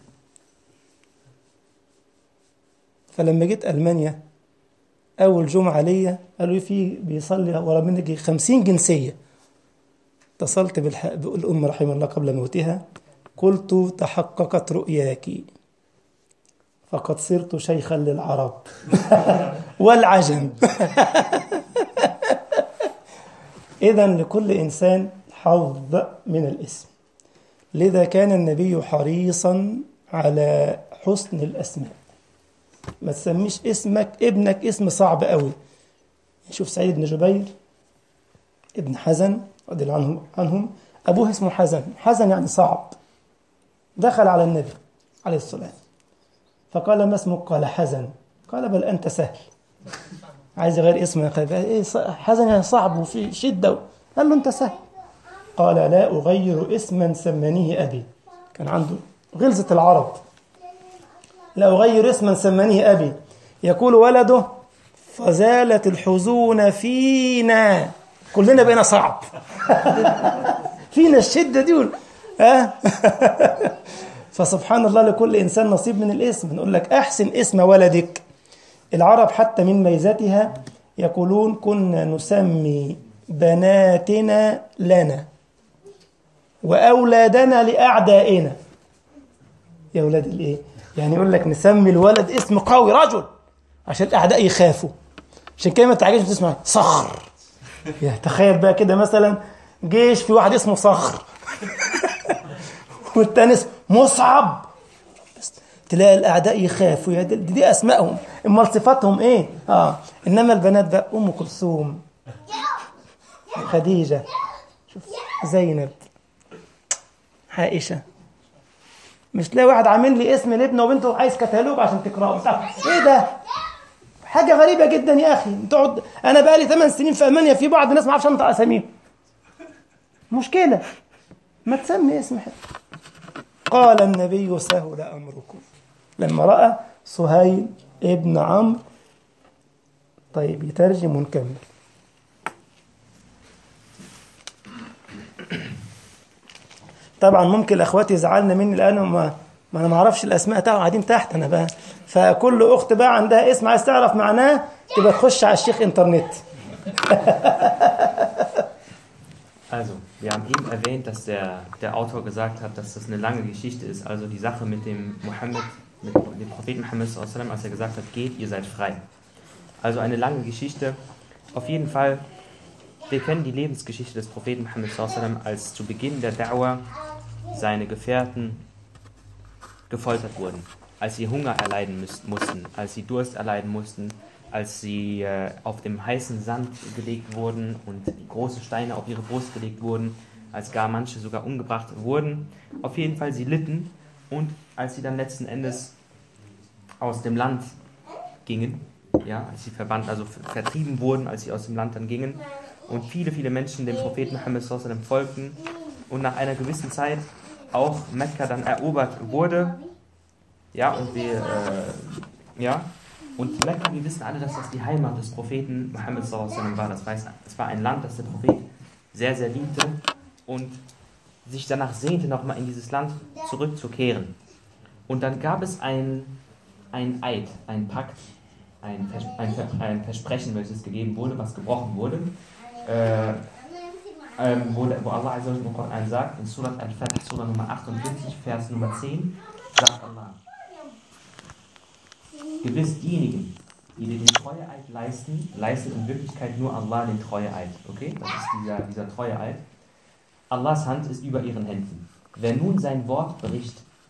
فلما جيت ألمانيا أول جمعة ليا قالوا لي في بيصلي ورا منك خمسين جنسية. اتصلت بالأم رحمه الله قبل موتها، قلت تحققت رؤياك فقد صرت شيخا للعرب والعجم. إذن لكل إنسان حظ من الاسم، لذا كان النبي حريصا على حسن الأسماء. ما تسميش اسمك ابنك اسم صعب قوي. شوف سعيد بن جبير ابن حزن رضي الله عنهم, عنهم أبوه اسمه حزن. حزن يعني صعب. دخل على النبي عليه الصلاة فقال ما اسمك؟ قال حزن. قال بل أنت سهل. عايز غير اسمه. قال إيه حزن يعني صعب وفي شدة. قال له أنت سهل. قال لا أغير اسما سمانيه أبي. كان عنده غلظة العرب. لا أغير اسما سمانيه أبي يقول ولده فزالت الحزون فينا. كلنا بقينا صعب. فينا الشدة دي. أه؟ فسبحان الله لكل إنسان نصيب من الاسم. نقول لك أحسن اسم ولدك. العرب حتى من ميزتها يقولون كنا نسمي بناتنا لنا وأولادنا لأعدائنا. يا أولاد الإيه؟ يعني يقول لك نسمي الولد اسم قوي رجل عشان الأعداء يخافوا. عشان كده ما تعجبش تسمع صخر. يا تخيل بقى كده مثلا جيش في واحد اسمه صخر والتاني اسمه مصعب، تلاقي الأعداء يخافوا. يا دي, دي أسمائهم. أمال صفاتهم إيه؟ آه. إنما البنات بقى أم كلثوم، خديجة، شوف زينب، عائشة. مش تلاقي واحد عامل لي اسم لابنه وبنته عايز كتالوج عشان تقرأه. إيه ده؟ حاجة غريبة جدا يا أخي. تقعد أنا بقى لي ثمان سنين في ألمانيا، في بعض الناس ما عارفش أنطق أساميهم. مشكلة. ما تسمي اسم حد. قال النبي سهل أمركم لما رأى سهيل ابن عمرو. طيب يترجم ونكمل. طبعا ممكن الأخوات يزعلنا مني لأنه ما ما أنا ما أعرفش الأسماء بتاعهم قاعدين تحت أنا بقى. فكل أخت بقى عندها اسم عايز تعرف معناه تبقى تخش على الشيخ إنترنت. Also, wir haben eben erwähnt, dass der, der Autor gesagt hat, dass das eine lange Geschichte ist. Also die Sache mit dem Mohammed, mit dem Propheten Mohammed, als er gesagt hat, geht, ihr seid frei. Also eine lange Geschichte. Auf jeden Fall, wir kennen die Lebensgeschichte des Propheten Mohammed, als zu Beginn der Da'wah seine Gefährten gefoltert wurden, als sie Hunger erleiden müssten, mussten, als sie Durst erleiden mussten, als sie äh, auf dem heißen Sand gelegt wurden und große Steine auf ihre Brust gelegt wurden, als gar manche sogar umgebracht wurden. Auf jeden Fall, sie litten, und als sie dann letzten Endes aus dem Land gingen, ja, als sie verbannt, also vertrieben wurden, als sie aus dem Land dann gingen und viele, viele Menschen dem Propheten Mohammed sallallahu alaihi wasallam folgten und nach einer gewissen Zeit auch Mekka dann erobert wurde, ja, und wir, äh, ja, und Mekka, wir wissen alle, dass das die Heimat des Propheten Mohammed sallallahu alaihi wasallam war. Das heißt, es war ein Land, das der Prophet sehr, sehr liebte und sich danach sehnte, nochmal in dieses Land zurückzukehren. Und dann gab es ein, ein Eid, ein Pakt, ein, Vers ein, ein Versprechen, welches gegeben wurde, was gebrochen wurde, äh, ähm, wo, wo Allah im Koran sagt, in Surat Al-Fatih, Surah Nummer achtundvierzig, Vers Nummer zehn, sagt Allah: Gewiss diejenigen, die dir den Treueeid leisten, leisten in Wirklichkeit nur Allah den Treueeid. Okay? Das ist dieser, dieser Treueeid. Allahs Hand ist über ihren Händen. Wer nun sein Wort bricht,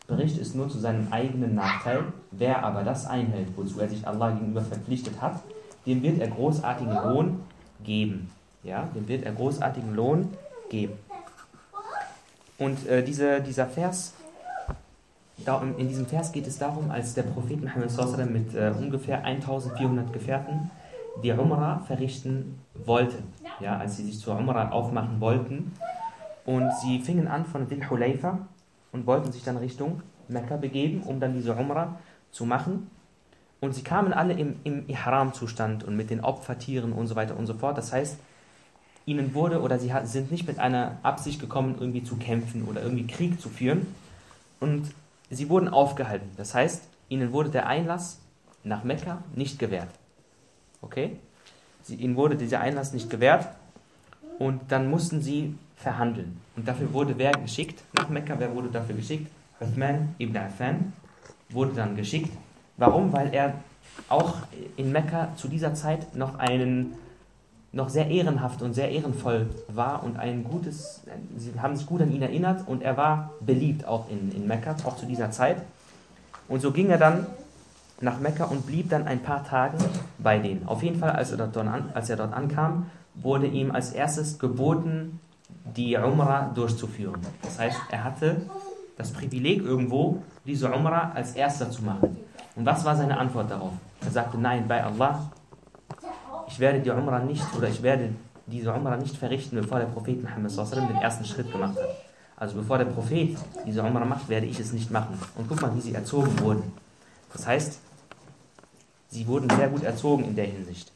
Bericht ist nur zu seinem eigenen Nachteil. Wer aber das einhält, wozu er sich Allah gegenüber verpflichtet hat, dem wird er großartigen Lohn geben. Ja, dem wird er großartigen Lohn geben. Und äh, diese, dieser Vers, da, in diesem Vers geht es darum, als der Prophet Muhammad sallallahu alaihi wasallam mit äh, ungefähr eintausendvierhundert Gefährten die Umrah verrichten wollte. Ja, als sie sich zur Umrah aufmachen wollten. Und sie fingen an von Dhul Hulayfa und wollten sich dann Richtung Mekka begeben, um dann diese Umrah zu machen. Und sie kamen alle im, im Ihram-Zustand und mit den Opfertieren und so weiter und so fort. Das heißt, ihnen wurde, oder sie sind nicht mit einer Absicht gekommen, irgendwie zu kämpfen oder irgendwie Krieg zu führen. Und sie wurden aufgehalten. Das heißt, ihnen wurde der Einlass nach Mekka nicht gewährt. Okay? Sie, ihnen wurde dieser Einlass nicht gewährt und dann mussten sie verhandeln. Und dafür wurde wer geschickt nach Mekka? Wer wurde dafür geschickt? Uthman ibn Affan wurde dann geschickt. Warum? Weil er auch in Mekka zu dieser Zeit noch einen noch sehr ehrenhaft und sehr ehrenvoll war und ein gutes, sie haben sich gut an ihn erinnert und er war beliebt auch in, in Mekka, auch zu dieser Zeit. Und so ging er dann nach Mekka und blieb dann ein paar Tage bei denen. Auf jeden Fall, als er dort, an, als er dort ankam, wurde ihm als erstes geboten, die Umrah durchzuführen. Das heißt, er hatte das Privileg irgendwo, diese Umrah als erster zu machen. Und was war seine Antwort darauf? Er sagte, nein, bei Allah, ich werde die Umrah nicht, oder ich werde diese Umrah nicht verrichten, bevor der Prophet Muhammad sallallahu alaihi wasallam den ersten Schritt gemacht hat. Also bevor der Prophet diese Umrah macht, werde ich es nicht machen. Und guck mal, wie sie erzogen wurden. Das heißt, sie wurden sehr gut erzogen in der Hinsicht.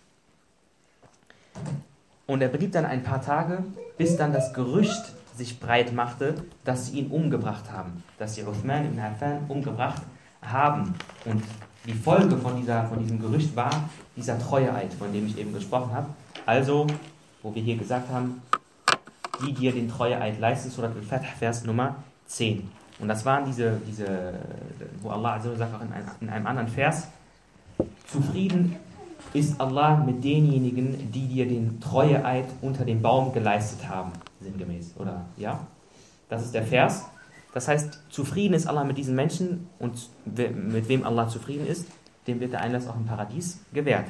Und er blieb dann ein paar Tage, bis dann das Gerücht sich breit machte, dass sie ihn umgebracht haben. Dass sie Uthman ibn Affan umgebracht haben. Und die Folge von, dieser, von diesem Gerücht war dieser Treueeid, von dem ich eben gesprochen habe. Also, wo wir hier gesagt haben, die dir den Treueeid leisten, Surat al-Fath, Vers Nummer zehn. Und das waren diese, diese wo Allah also sagt auch in einem, in einem anderen Vers, zufrieden ist Allah mit denjenigen, die dir den Treueeid unter dem Baum geleistet haben, sinngemäß, oder? Ja? Das ist der Vers. Das heißt, zufrieden ist Allah mit diesen Menschen und mit wem Allah zufrieden ist, dem wird der Einlass auch im Paradies gewährt.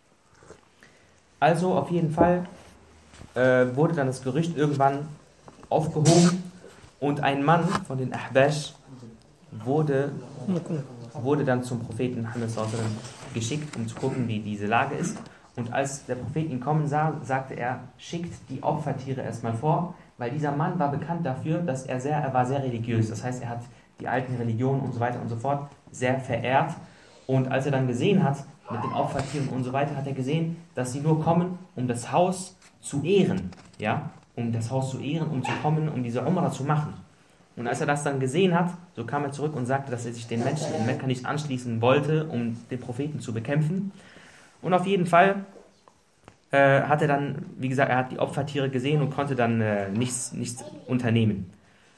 Also auf jeden Fall äh, wurde dann das Gerücht irgendwann aufgehoben und ein Mann von den Ahbash wurde, wurde dann zum Propheten Muhammad sallallahu alaihi wasallam geschickt, um zu gucken, wie diese Lage ist. Und als der Prophet ihn kommen sah, sagte er, schickt die Opfertiere erstmal vor, weil dieser Mann war bekannt dafür, dass er sehr, er war sehr religiös. Das heißt, er hat die alten Religionen und so weiter und so fort sehr verehrt. Und als er dann gesehen hat, mit den Opfertieren und so weiter, hat er gesehen, dass sie nur kommen, um das Haus zu ehren. Ja? Um das Haus zu ehren, um zu kommen, um diese Umrah zu machen. Und als er das dann gesehen hat, so kam er zurück und sagte, dass er sich den Menschen in Mekka nicht anschließen wollte, um den Propheten zu bekämpfen. Und auf jeden Fall äh, hat er dann, wie gesagt, er hat die Opfertiere gesehen und konnte dann äh, nichts, nichts unternehmen.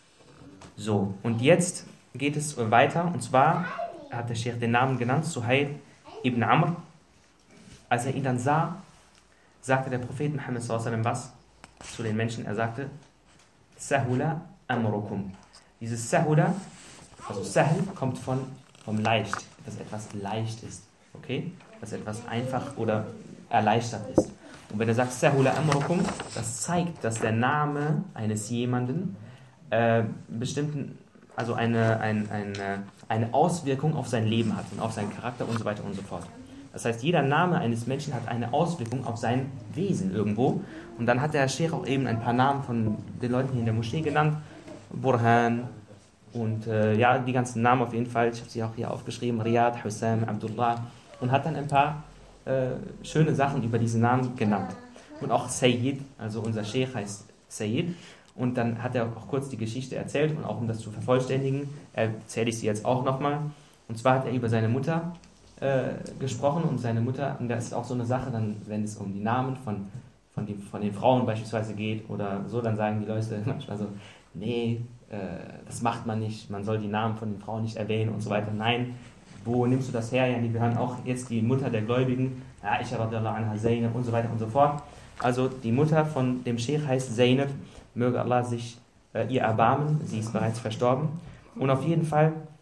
So, und jetzt geht es weiter, und zwar hat der Sheikh den Namen genannt, Suhail ibn Amr. Als er ihn dann sah, sagte der Prophet Muhammad sallallahu alaihi wasallam was zu den Menschen. Er sagte, Sahula amrukum. Dieses Sahula, also Sahl, kommt von, vom leicht, dass etwas leicht ist. Okay? Dass etwas einfach oder erleichtert ist. Und wenn er sagt Sahula amrukum, das zeigt, dass der Name eines jemanden äh, bestimmten, also eine, ein, eine, eine Auswirkung auf sein Leben hat und auf seinen Charakter und so weiter und so fort. Das heißt, jeder Name eines Menschen hat eine Auswirkung auf sein Wesen irgendwo. Und dann hat der Sheikh auch eben ein paar Namen von den Leuten hier in der Moschee genannt. Burhan und äh, ja, die ganzen Namen auf jeden Fall. Ich habe sie auch hier aufgeschrieben. Riyad, Hussam, Abdullah. Und hat dann ein paar äh, schöne Sachen über diese Namen genannt. Und auch Sayyid, also unser Sheikh heißt Sayyid. Und dann hat er auch kurz die Geschichte erzählt. Und auch um das zu vervollständigen, erzähle ich sie jetzt auch nochmal. Und zwar hat er über seine Mutter äh, gesprochen. Und seine Mutter, und das ist auch so eine Sache, dann, wenn es um die Namen von, von, die, von den Frauen beispielsweise geht oder so, dann sagen die Leute manchmal so, nee, äh, das macht man nicht, man soll die Namen von den Frauen nicht erwähnen und so weiter. Nein, wo nimmst du das her? Ja, wir hören auch jetzt die Mutter der Gläubigen, Aisha radiallahu anha, Zainab und so weiter und so fort. Also die Mutter von dem Sheikh heißt Zainab, möge Allah sich äh, ihr erbarmen, sie ist bereits verstorben. Und auf jeden Fall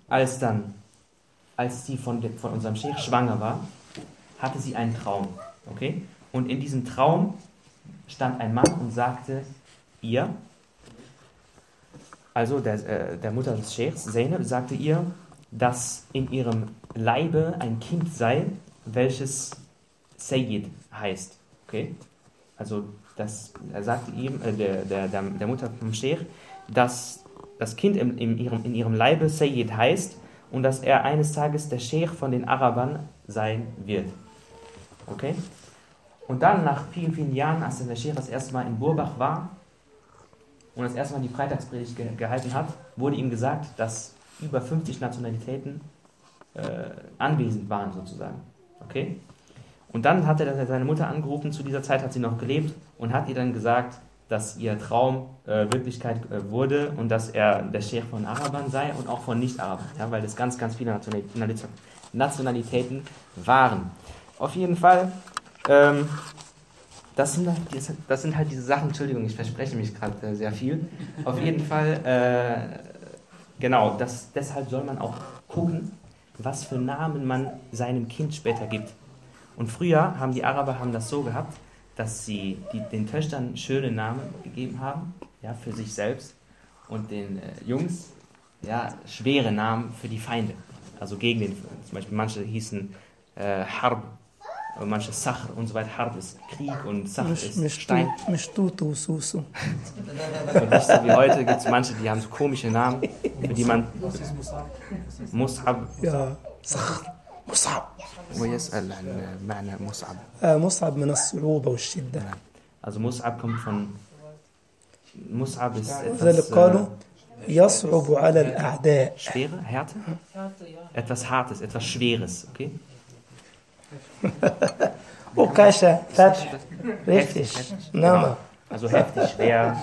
als dann, als sie von, dem, von unserem Sheikh schwanger war, hatte sie einen Traum. Okay? Und in diesem Traum stand ein Mann und sagte ihr, also der, äh, der Mutter des Sheikhs, Zeynep, sagte ihr, dass in ihrem Leibe ein Kind sei, welches Sayyid heißt. Okay? Also das, er sagte ihm, äh, der, der, der, der Mutter vom Sheikh, dass das Kind in, in, ihrem, in ihrem Leibe Sayyid heißt und dass er eines Tages der Sheikh von den Arabern sein wird. Okay? Und dann, nach vielen, vielen Jahren, als der Sheikh das erste Mal in Burbach war und das erste Mal die Freitagspredigt ge- gehalten hat, wurde ihm gesagt, dass über fünfzig Nationalitäten äh, anwesend waren, sozusagen. Okay? Und dann hat er seine Mutter angerufen, zu dieser Zeit hat sie noch gelebt, und hat ihr dann gesagt, dass ihr Traum äh, Wirklichkeit äh, wurde und dass er der Sheikh von Arabern sei und auch von Nicht-Arabern, ja, weil es ganz, ganz viele Nationalitäten waren. Auf jeden Fall, ähm, das, sind halt, das sind halt diese Sachen, Entschuldigung, ich verspreche mich gerade äh, sehr viel. Auf jeden Fall, äh, genau, das, deshalb soll man auch gucken, was für Namen man seinem Kind später gibt. Und früher haben die Araber haben das so gehabt, dass sie die, den Töchtern schöne Namen gegeben haben, ja, für sich selbst, und den äh, Jungs, ja, schwere Namen für die Feinde, also gegen den, zum Beispiel manche hießen äh, Harb, manche Sachr und so weiter. Harb ist Krieg und Sachr ist Stein. Und nicht so wie heute gibt es manche, die haben so komische Namen, für die man Mus'ab. Ja, Sachr. مصعب ويسأل عن معنى مصعب. مصعب من الصعوبة والشدة. Also Mus'ab kommt von Mus'ab ist etwas قالوا يصعب على الأعداء. Schwere, Härte? Etwas Hartes, etwas Schweres, okay? وكاشا فتح richtig. Genau. Also heftig, schwer.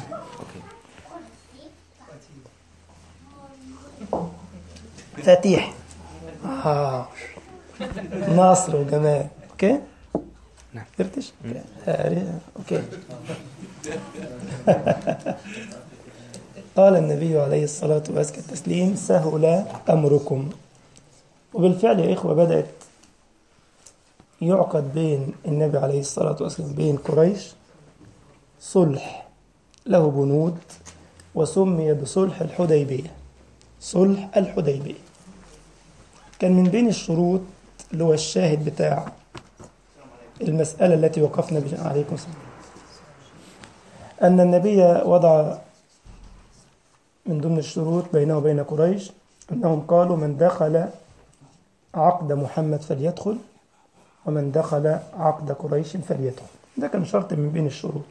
Okay. فتيح. آه. ناصر وجمال. اوكي نعم فهمتش اوكي قال النبي عليه الصلاة وأزكى التسليم سهل أمركم. وبالفعل يا إخوة بدأت يعقد بين النبي عليه الصلاة والسلام بين قريش صلح له بنود وسمي بصلح الحديبية. صلح الحديبية كان من بين الشروط اللي هو الشاهد بتاع المسألة التي وقفنا بها عليكم السلام أن النبي وضع من ضمن الشروط بينه وبين قريش أنهم قالوا من دخل عقد محمد فليدخل ومن دخل عقد قريش فليدخل. ده كان شرط من بين الشروط.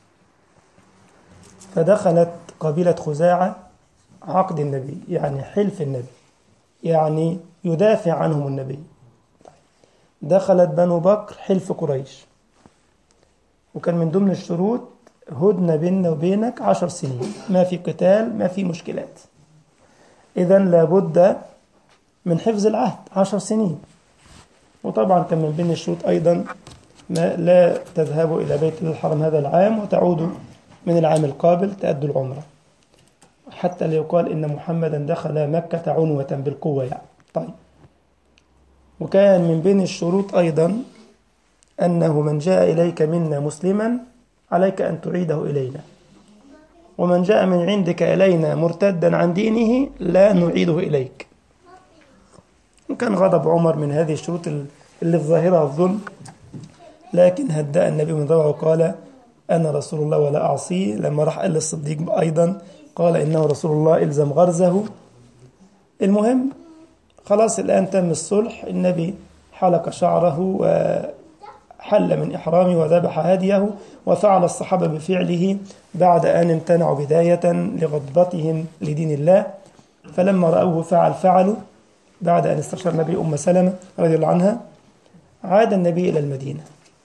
فدخلت قبيلة خزاعة عقد النبي، يعني حلف النبي، يعني يدافع عنهم النبي. دخلت بنو بكر حلف قريش، وكان من ضمن الشروط هدنة بيننا وبينك عشر سنين، ما في قتال ما في مشكلات. إذن لابد من حفظ العهد عشر سنين. وطبعا كان من بين الشروط أيضا ما لا تذهبوا إلى بيت الحرم هذا العام وتعودوا من العام القابل تأدوا العمرة، حتى لا يقال إن محمدا دخل مكة عنوة بالقوة يعني. طيب، وكان من بين الشروط أيضا أنه من جاء إليك منا مسلما عليك أن تعيده إلينا، ومن جاء من عندك إلينا مرتدا عن دينه لا نعيده إليك. وكان غضب عمر من هذه الشروط اللي في ظاهرها الظلم، لكن هدأ النبي من ضبعه وقال أنا رسول الله ولا أعصيه. لما راح قال للصديق أيضا قال إنه رسول الله إلزم غرزه. المهم خلاص الآن تم الصلح، النبي حلق شعره وحل من إحرامه وذبح هديه، وفعل الصحابة بفعله بعد أن امتنعوا بداية لغضبتهم لدين الله. فلما رأوه فعل فعلوا بعد أن استشار النبي أم سلمة رضي الله عنها. عاد النبي إلى المدينة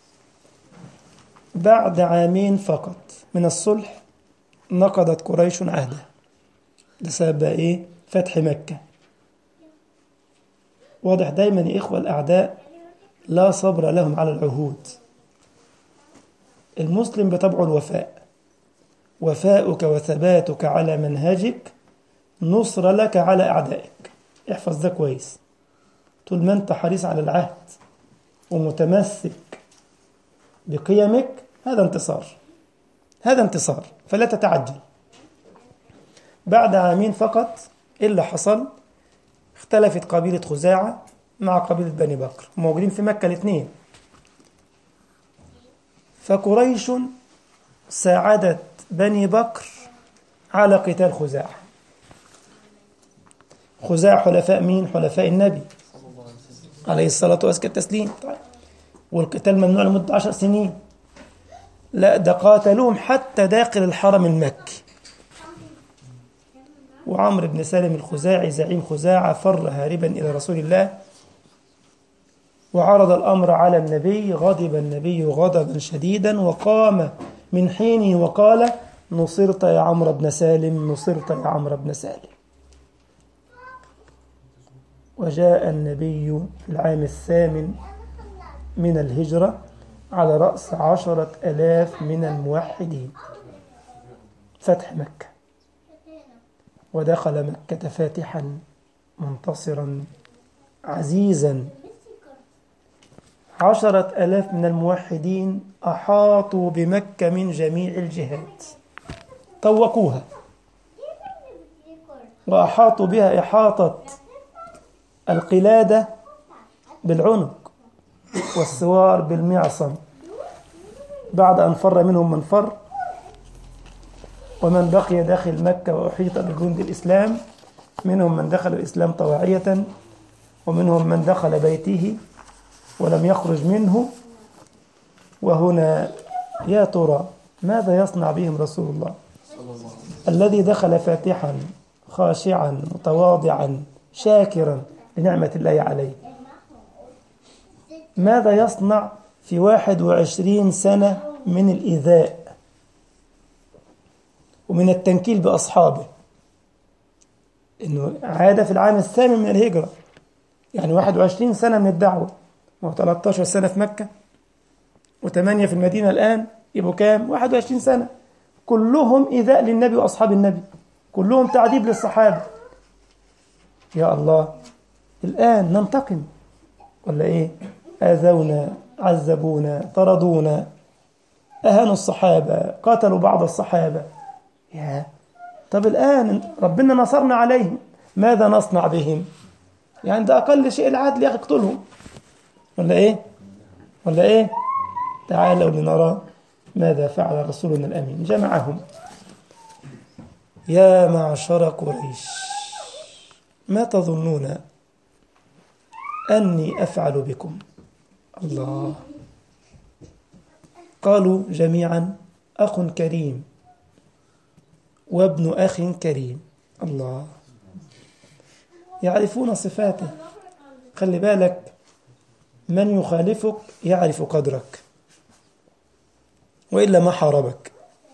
بعد عامين فقط من الصلح. نقضت قريش عهده بسبب إيه؟ فتح مكة. واضح دايما يا إخوة الأعداء لا صبر لهم على العهود. المسلم بطبعه الوفاء، وفاؤك وثباتك على منهجك نصر لك على أعدائك. احفظ ده كويس. طول ما انت حريص على العهد ومتمسك بقيمك هذا انتصار، هذا انتصار، فلا تتعجل. بعد عامين فقط إيه اللي حصل؟ اختلفت قبيلة خزاعة مع قبيلة بني بكر، موجودين في مكة الاثنين. فقريش ساعدت بني بكر على قتال خزاعة. خزاعة حلفاء مين؟ حلفاء النبي عليه الصلاة والتسليم. والقتال ممنوع لمدة عشر سنين. لا، ده قاتلوهم حتى داخل الحرم المكي. وعمرو بن سالم الخزاعي زعيم خزاعة فر هاربا إلى رسول الله وعرض الأمر على النبي. غضب النبي غضبا شديدا وقام من حينه وقال: نصرت يا عمرو بن سالم، نصرت يا عمرو بن سالم. وجاء النبي في العام الثامن من الهجرة على رأس عشرة ألاف من الموحدين، فتح مكة، ودخل مكة فاتحا منتصرا عزيزا. عشرة ألاف من الموحدين أحاطوا بمكة من جميع الجهات، طوقوها وأحاطوا بها إحاطة القلادة بالعنق والسوار بالمعصم. بعد أن فر منهم من فر، ومن بقي داخل مكة وأحيط بجند الإسلام منهم من دخل الإسلام طواعية، ومنهم من دخل بيته ولم يخرج منه. وهنا يا ترى ماذا يصنع بهم رسول الله الذي دخل فاتحا خاشعا متواضعا شاكرا لنعمة الله عليه؟ ماذا يصنع في واحد وعشرين سنة من الإيذاء ومن التنكيل بأصحابه؟ إنه عاد في العام الثامن من الهجرة، يعني واحد وعشرين سنة من الدعوة، وثلاثة عشر سنة في مكة وثمانية في المدينة الآن، يبقوا كام؟ واحد وعشرين سنة. كلهم إيذاء للنبي وأصحاب النبي، كلهم تعذيب للصحابة. يا الله، الآن ننتقم ولا إيه؟ آذونا، عذبونا، طردونا، أهانوا الصحابة، قاتلوا بعض الصحابة. يا طب الآن ربنا نصرنا عليهم، ماذا نصنع بهم؟ يعني ده أقل شيء العدل، يا أخي اقتلهم ولا إيه؟ ولا إيه؟ تعالوا لنرى ماذا فعل رسولنا الأمين. جمعهم: يا معشر قريش، ما تظنون أني أفعل بكم؟ الله. قالوا جميعا: أخ كريم وابن أخ كريم. الله، يعرفون صفاته. خلي بالك، من يخالفك يعرف قدرك وإلا ما حاربك،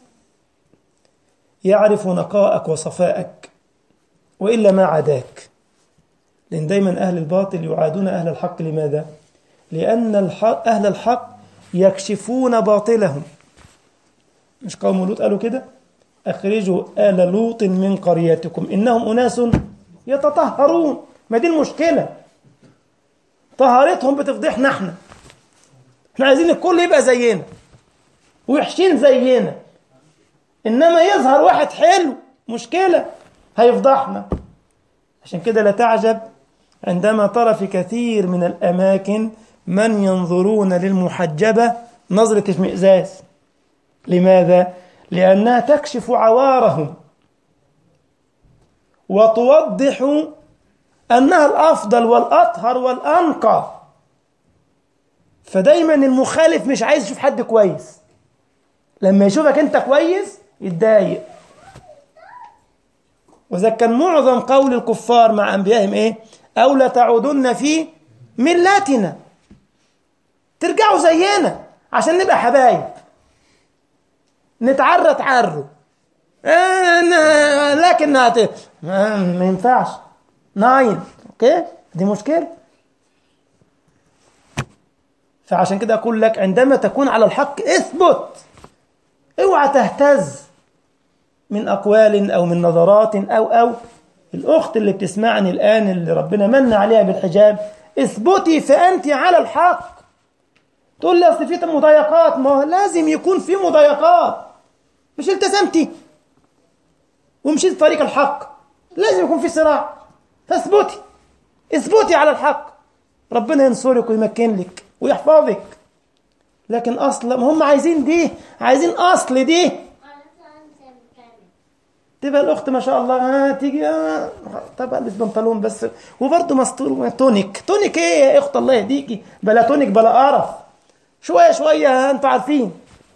يعرف نقاءك وصفاءك وإلا ما عاداك. لأن دايما أهل الباطل يعادون أهل الحق. لماذا؟ لأن الحق أهل الحق يكشفون باطلهم. مش قوم لوط قالوا كده؟ أخرجوا آل لوط من قريتكم إنهم أناس يتطهرون. ما دي المشكلة، طهارتهم بتفضحنا احنا. احنا عايزين الكل يبقى زينا وحشين زينا، إنما يظهر واحد حلو مشكلة هيفضحنا. عشان كده لا تعجب عندما ترى في كثير من الأماكن من ينظرون للمحجبة نظرة اشمئزاز. لماذا؟ لأنها تكشف عوارهم وتوضح أنها الأفضل والأطهر والأنقى. فدايما المخالف مش عايز يشوف حد كويس، لما يشوفك أنت كويس يتضايق. وإذا كان معظم قول الكفار مع أنبيائهم إيه؟ أو لا تعودن في ملتنا، ترجعوا زينا عشان نبقى حبايب، نتعرى تعروا. آه لكن نعت... ما, ما ينفعش ناين. أوكي، دي مشكلة. فعشان كده أقول لك عندما تكون على الحق اثبت، اوعى تهتز من أقوال أو من نظرات أو أو الأخت اللي بتسمعني الآن اللي ربنا من عليها بالحجاب، اثبتي فأنت على الحق. تقول لي أصل في مضايقات، ما لازم يكون في مضايقات. مش التزمتي ومشيت طريق الحق، لازم يكون في صراع. فاثبتي، اثبتي على الحق، ربنا ينصرك ويمكن لك ويحفظك. لكن أصلا هم عايزين دي، عايزين أصل دي. تبقى الأخت ما شاء الله ها تيجي ها طب ألبس بنطلون بس وبرضه مستور تونيك. تونيك إيه يا أخت الله يهديكي؟ بلا تونيك بلا قرف. شوية شوية ها أنتوا عارفين.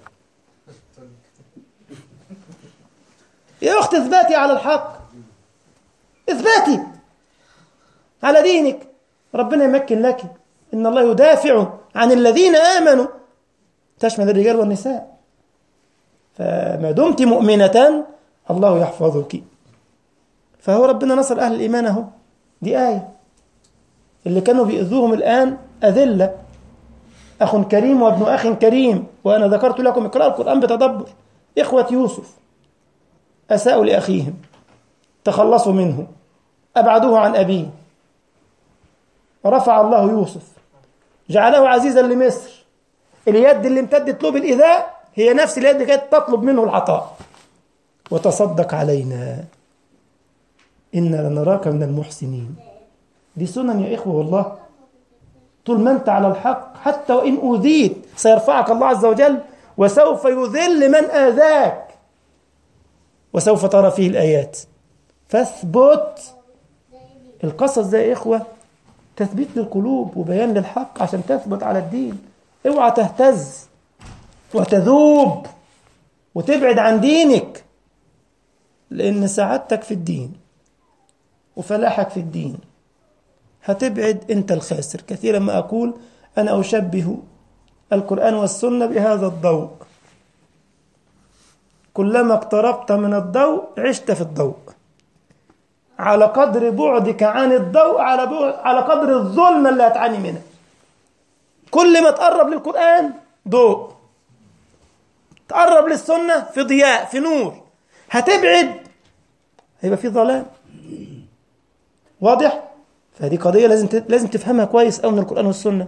يا أخت اثباتي على الحق، اثباتي على دينك، ربنا يمكن لك. إن الله يدافع عن الذين آمنوا، تشمل الرجال والنساء. فما دمت مؤمنة الله يحفظك. فهو ربنا نصر أهل الإيمان أهو. دي آية. اللي كانوا بيؤذوهم الآن أذلة. أخ كريم وابن أخ كريم. وأنا ذكرت لكم اقرأوا القرآن بتدبر. إخوة يوسف أساءوا لأخيهم، تخلصوا منه، أبعدوه عن أبيه، رفع الله يوسف، جعله عزيزا لمصر. اليد اللي امتدت له بالإيذاء هي نفس اليد اللي كانت تطلب منه العطاء. وتصدق علينا إنا لنراك من المحسنين. دي سنن يا إخوة والله. طول ما أنت على الحق حتى وإن أوذيت سيرفعك الله عز وجل، وسوف يذل من آذاك، وسوف ترى فيه الآيات. فاثبت. القصص ده يا إخوة تثبيت للقلوب وبيان للحق عشان تثبت على الدين. اوعى تهتز وتذوب وتبعد عن دينك، لأن سعادتك في الدين وفلاحك في الدين هتبعد. أنت الخاسر. كثيرا ما أقول أنا أشبه القرآن والسنة بهذا الضوء. كلما اقتربت من الضوء عشت في الضوء. على قدر بعدك عن الضوء على بعد على قدر الظلمة اللي هتعاني منها. كل ما تقرب للقرآن ضوء، تقرب للسنة في ضياء في نور. هتبعد هيبقى في ظلام. واضح؟ فهذه قضية لازم لازم تفهمها كويس أو من القرآن والسنة.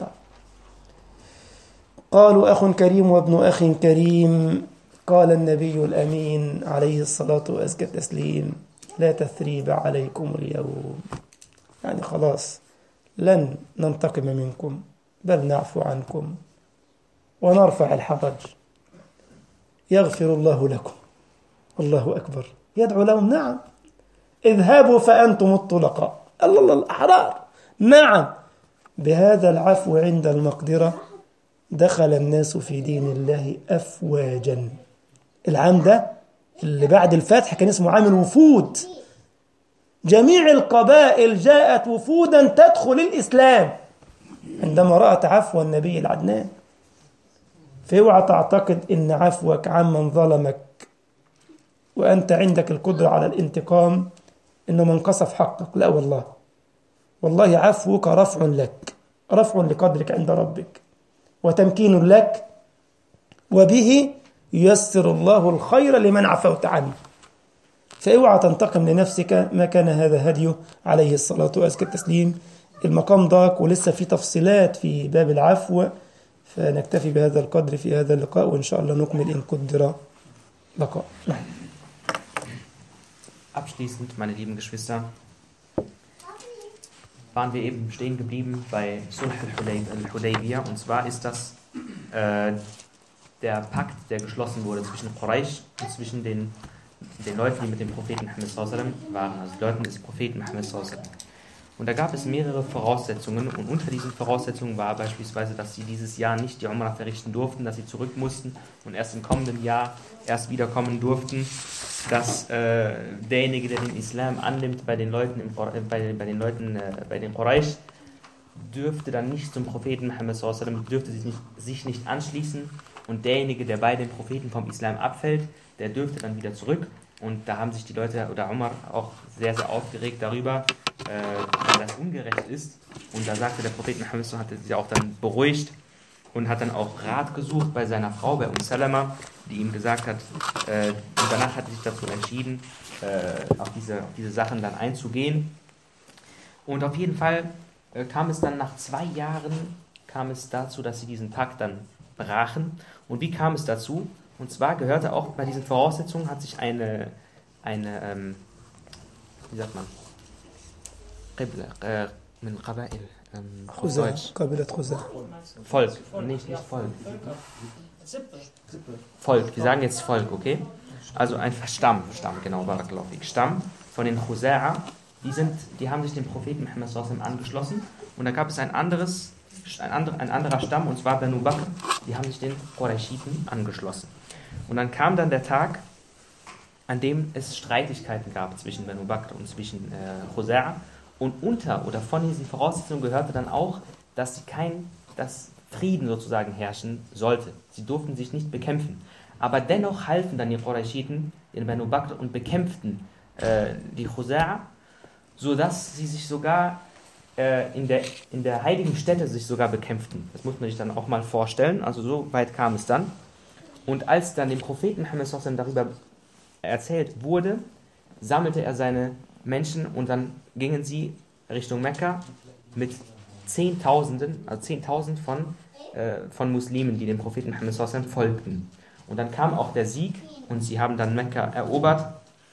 قالوا أخ كريم وابن أخ كريم. قال النبي الأمين عليه الصلاة وأزكى التسليم لا تثريب عليكم اليوم. يعني خلاص لن ننتقم منكم، بل نعفو عنكم ونرفع الحرج. يغفر الله لكم. الله أكبر. يدعو لهم. نعم. اذهبوا فأنتم الطلقاء. الله الله الأحرار. نعم. بهذا العفو عند المقدرة دخل الناس في دين الله أفواجا. العام ده اللي بعد الفتح كان اسمه عام الوفود. جميع القبائل جاءت وفودا تدخل الإسلام عندما رأت عفو النبي العدنان. فاوعى تعتقد إن عفوك عمن ظلمك وأنت عندك القدرة على الانتقام إنه من قصف حقك. لا والله. والله عفوك رفع لك، رفع لقدرك عند ربك وتمكين لك، وبه ييسر الله الخير لمن عفوت عنه. فاوعى تنتقم لنفسك. ما كان هذا هديه عليه الصلاة وأزكى التسليم. المقام ضاق ولسه في تفصيلات في باب العفو، فنكتفي بهذا القدر في هذا اللقاء، وإن شاء الله نكمل إن قدر لقاء. نعم. Abschließend, meine lieben Geschwister, waren wir eben stehen geblieben bei Sulh al-Hudaybiyah. Und zwar ist das äh, der Pakt, der geschlossen wurde zwischen Quraysh und zwischen den, den Leuten, die mit dem Propheten Muhammad sallallahu alaihi wasallam waren, also Leuten des Propheten Muhammad sallallahu alaihi wasallam. Und da gab es mehrere Voraussetzungen, und unter diesen Voraussetzungen war beispielsweise, dass sie dieses Jahr nicht die Umrah verrichten durften, dass sie zurück mussten und erst im kommenden Jahr erst wiederkommen durften, dass äh, derjenige, der den Islam annimmt bei den Leuten, im, äh, bei, bei den Leuten, äh, bei den Quraysh, dürfte dann nicht zum Propheten Muhammad sallallahu alaihi wasallam, dürfte sich nicht, sich nicht anschließen, und derjenige, der bei den Propheten vom Islam abfällt, der dürfte dann wieder zurück. Und da haben sich die Leute oder Umar auch sehr, sehr aufgeregt darüber, äh, weil das ungerecht ist. Und da sagte der Prophet Muhammad, hat sich auch dann beruhigt und hat dann auch Rat gesucht bei seiner Frau, bei Umm Salama, die ihm gesagt hat, äh, und danach hat er sich dazu entschieden, äh, auf, diese, auf diese Sachen dann einzugehen. Und auf jeden Fall äh, kam es dann nach zwei Jahren, kam es dazu, dass sie diesen Pakt dann brachen. Und wie kam es dazu? Und zwar gehörte auch bei diesen Voraussetzungen, hat sich eine, eine ähm, wie sagt man, Qibla, äh, min Qabail, ähm, auf Khuza'a, Deutsch. Qabilat Khuza'a. Volk, nicht, nicht Volk. Volk, wir sagen jetzt Volk, okay? Also ein Stamm, Stamm, genau, Barakallahu fik. Stamm von den Khuza'a, die, sind, die haben sich dem Propheten Muhammad sallallahu alaihi wasallam angeschlossen. Und da gab es ein anderes, ein, andere, ein anderer Stamm, und zwar Banu Bakr, die haben sich den Qurayshiten angeschlossen. Und dann kam dann der Tag, an dem es Streitigkeiten gab zwischen Banu Bakr und zwischen äh, Khuza'a. Und unter oder von diesen Voraussetzungen gehörte dann auch, dass sie kein, dass Frieden sozusagen herrschen sollte. Sie durften sich nicht bekämpfen. Aber dennoch halfen dann die Qurayshiten den Banu Bakr und bekämpften äh, die Khuza'a, sodass sie sich sogar äh, in, der, in der heiligen Stätte sich sogar bekämpften. Das muss man sich dann auch mal vorstellen. Also so weit kam es dann. Und als dann dem Propheten Muhammad sallallahu alaihi wasallam darüber erzählt wurde, sammelte er seine Menschen und dann gingen sie Richtung Mekka mit Zehntausenden, also Zehntausend von, äh, von Muslimen, die dem Propheten Muhammad sallallahu alaihi wasallam folgten. Und dann kam auch der Sieg und sie haben dann Mekka erobert.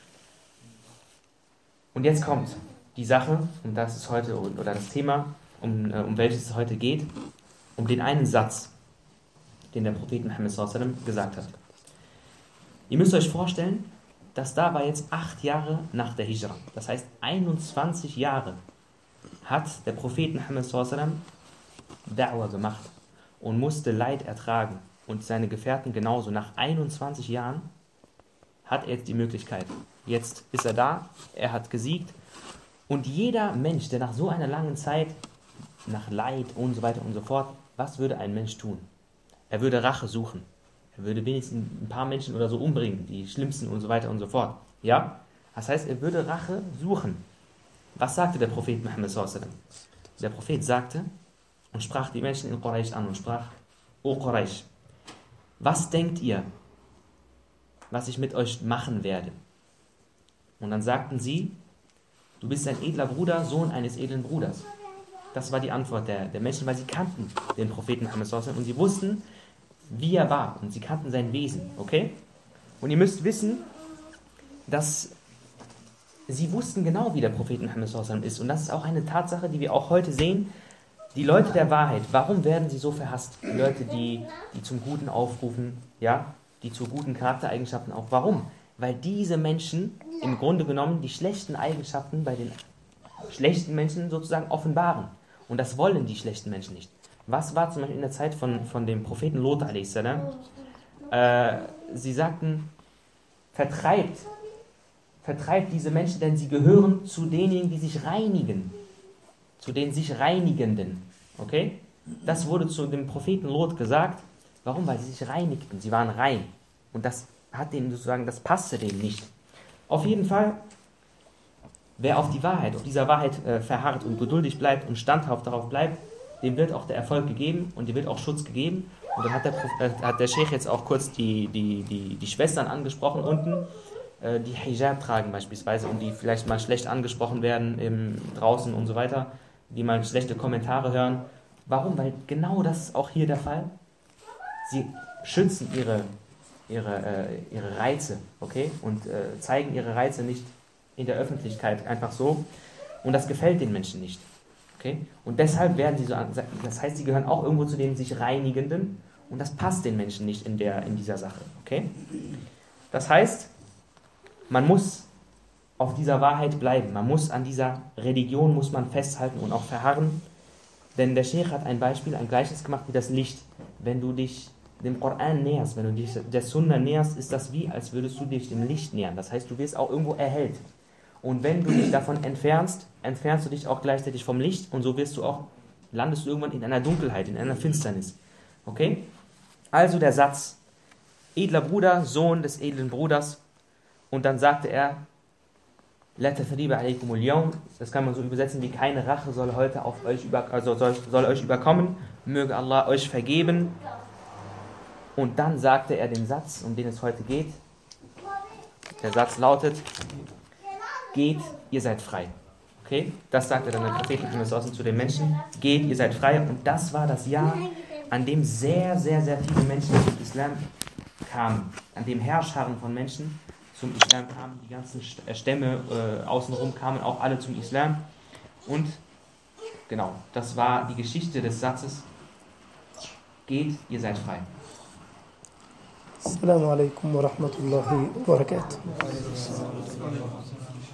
Und jetzt kommt die Sache, und das ist heute, oder das Thema, um, äh, um welches es heute geht, um den einen Satz, den der Prophet Muhammad sallallahu alaihi wasallam gesagt hat. Ihr müsst euch vorstellen, das da war jetzt acht Jahre nach der Hijra. Das heißt, einundzwanzig Jahre hat der Prophet Muhammad sallallahu alaihi wasallam Da'wah gemacht und musste Leid ertragen. Und seine Gefährten genauso. Nach einundzwanzig Jahren hat er jetzt die Möglichkeit. Jetzt ist er da, er hat gesiegt. Und jeder Mensch, der nach so einer langen Zeit, nach Leid und so weiter und so fort, was würde ein Mensch tun? Er würde Rache suchen. Er würde wenigstens ein paar Menschen oder so umbringen, die Schlimmsten und so weiter und so fort. Ja? Das heißt, er würde Rache suchen. Was sagte der Prophet Muhammad sallallahu alaihi wasallam? Der Prophet sagte und sprach die Menschen in Quraysh an und sprach: O Quraysh, was denkt ihr, was ich mit euch machen werde? Und dann sagten sie: Du bist ein edler Bruder, Sohn eines edlen Bruders. Das war die Antwort der, der Menschen, weil sie kannten den Propheten Muhammad sallallahu alaihi wasallam und sie wussten, wie er war, und sie kannten sein Wesen, okay? Und ihr müsst wissen, dass sie wussten genau, wie der Prophet Muhammad sallallahu alaihi wasallam ist, und das ist auch eine Tatsache, die wir auch heute sehen. Die Leute der Wahrheit, warum werden sie so verhasst? Die Leute, die, die zum Guten aufrufen, ja, die zu guten Charaktereigenschaften auch. Warum? Weil diese Menschen im Grunde genommen die schlechten Eigenschaften bei den schlechten Menschen sozusagen offenbaren. Und das wollen die schlechten Menschen nicht. Was war zum Beispiel in der Zeit von, von dem Propheten Lot a s. Äh, sie sagten, vertreibt, vertreibt diese Menschen, denn sie gehören zu denjenigen, die sich reinigen. Zu den sich Reinigenden. Okay? Das wurde zu dem Propheten Lot gesagt. Warum? Weil sie sich reinigten. Sie waren rein. Und das hat denen sozusagen, das passte denen nicht. Auf jeden Fall, wer auf die Wahrheit, auf dieser Wahrheit äh, verharrt und geduldig bleibt und standhaft darauf bleibt, dem wird auch der Erfolg gegeben und dem wird auch Schutz gegeben. Und dann hat der, äh, hat der Sheikh jetzt auch kurz die, die, die, die Schwestern angesprochen unten, äh, die Hijab tragen beispielsweise und die vielleicht mal schlecht angesprochen werden im, draußen und so weiter, die mal schlechte Kommentare hören. Warum? Weil genau das ist auch hier der Fall. Sie schützen ihre, ihre, äh, ihre Reize, okay? Und äh, zeigen ihre Reize nicht in der Öffentlichkeit einfach so. Und das gefällt den Menschen nicht. Okay? Und deshalb werden sie so, das heißt, sie gehören auch irgendwo zu den sich Reinigenden. Und das passt den Menschen nicht in, der, in dieser Sache. Okay? Das heißt, man muss auf dieser Wahrheit bleiben. Man muss an dieser Religion muss man festhalten und auch verharren. Denn der Sheikh hat ein Beispiel, ein Gleichnis gemacht wie das Licht. Wenn du dich dem Koran näherst, wenn du dich der Sunna näherst, ist das wie, als würdest du dich dem Licht nähern. Das heißt, du wirst auch irgendwo erhellt. Und wenn du dich davon entfernst, entfernst du dich auch gleichzeitig vom Licht und so wirst du auch, landest du irgendwann in einer Dunkelheit, in einer Finsternis. Okay? Also der Satz, edler Bruder, Sohn des edlen Bruders. Und dann sagte er, La tathriba alaykum al-yawm. Das kann man so übersetzen wie keine Rache soll heute auf euch über, also soll, soll euch überkommen. Möge Allah euch vergeben. Und dann sagte er den Satz, um den es heute geht. Der Satz lautet: Geht, ihr seid frei. Okay? Das sagte dann der Prophet zu den Menschen. Geht, ihr seid frei. Und das war das Jahr, an dem sehr, sehr, sehr viele Menschen zum Islam kamen. An dem Herrscharen von Menschen zum Islam kamen. Die ganzen Stämme äh, außenrum kamen auch alle zum Islam. Und genau, das war die Geschichte des Satzes: Geht, ihr seid frei. Assalamu alaikum wa rahmatullahi wa barakatuh.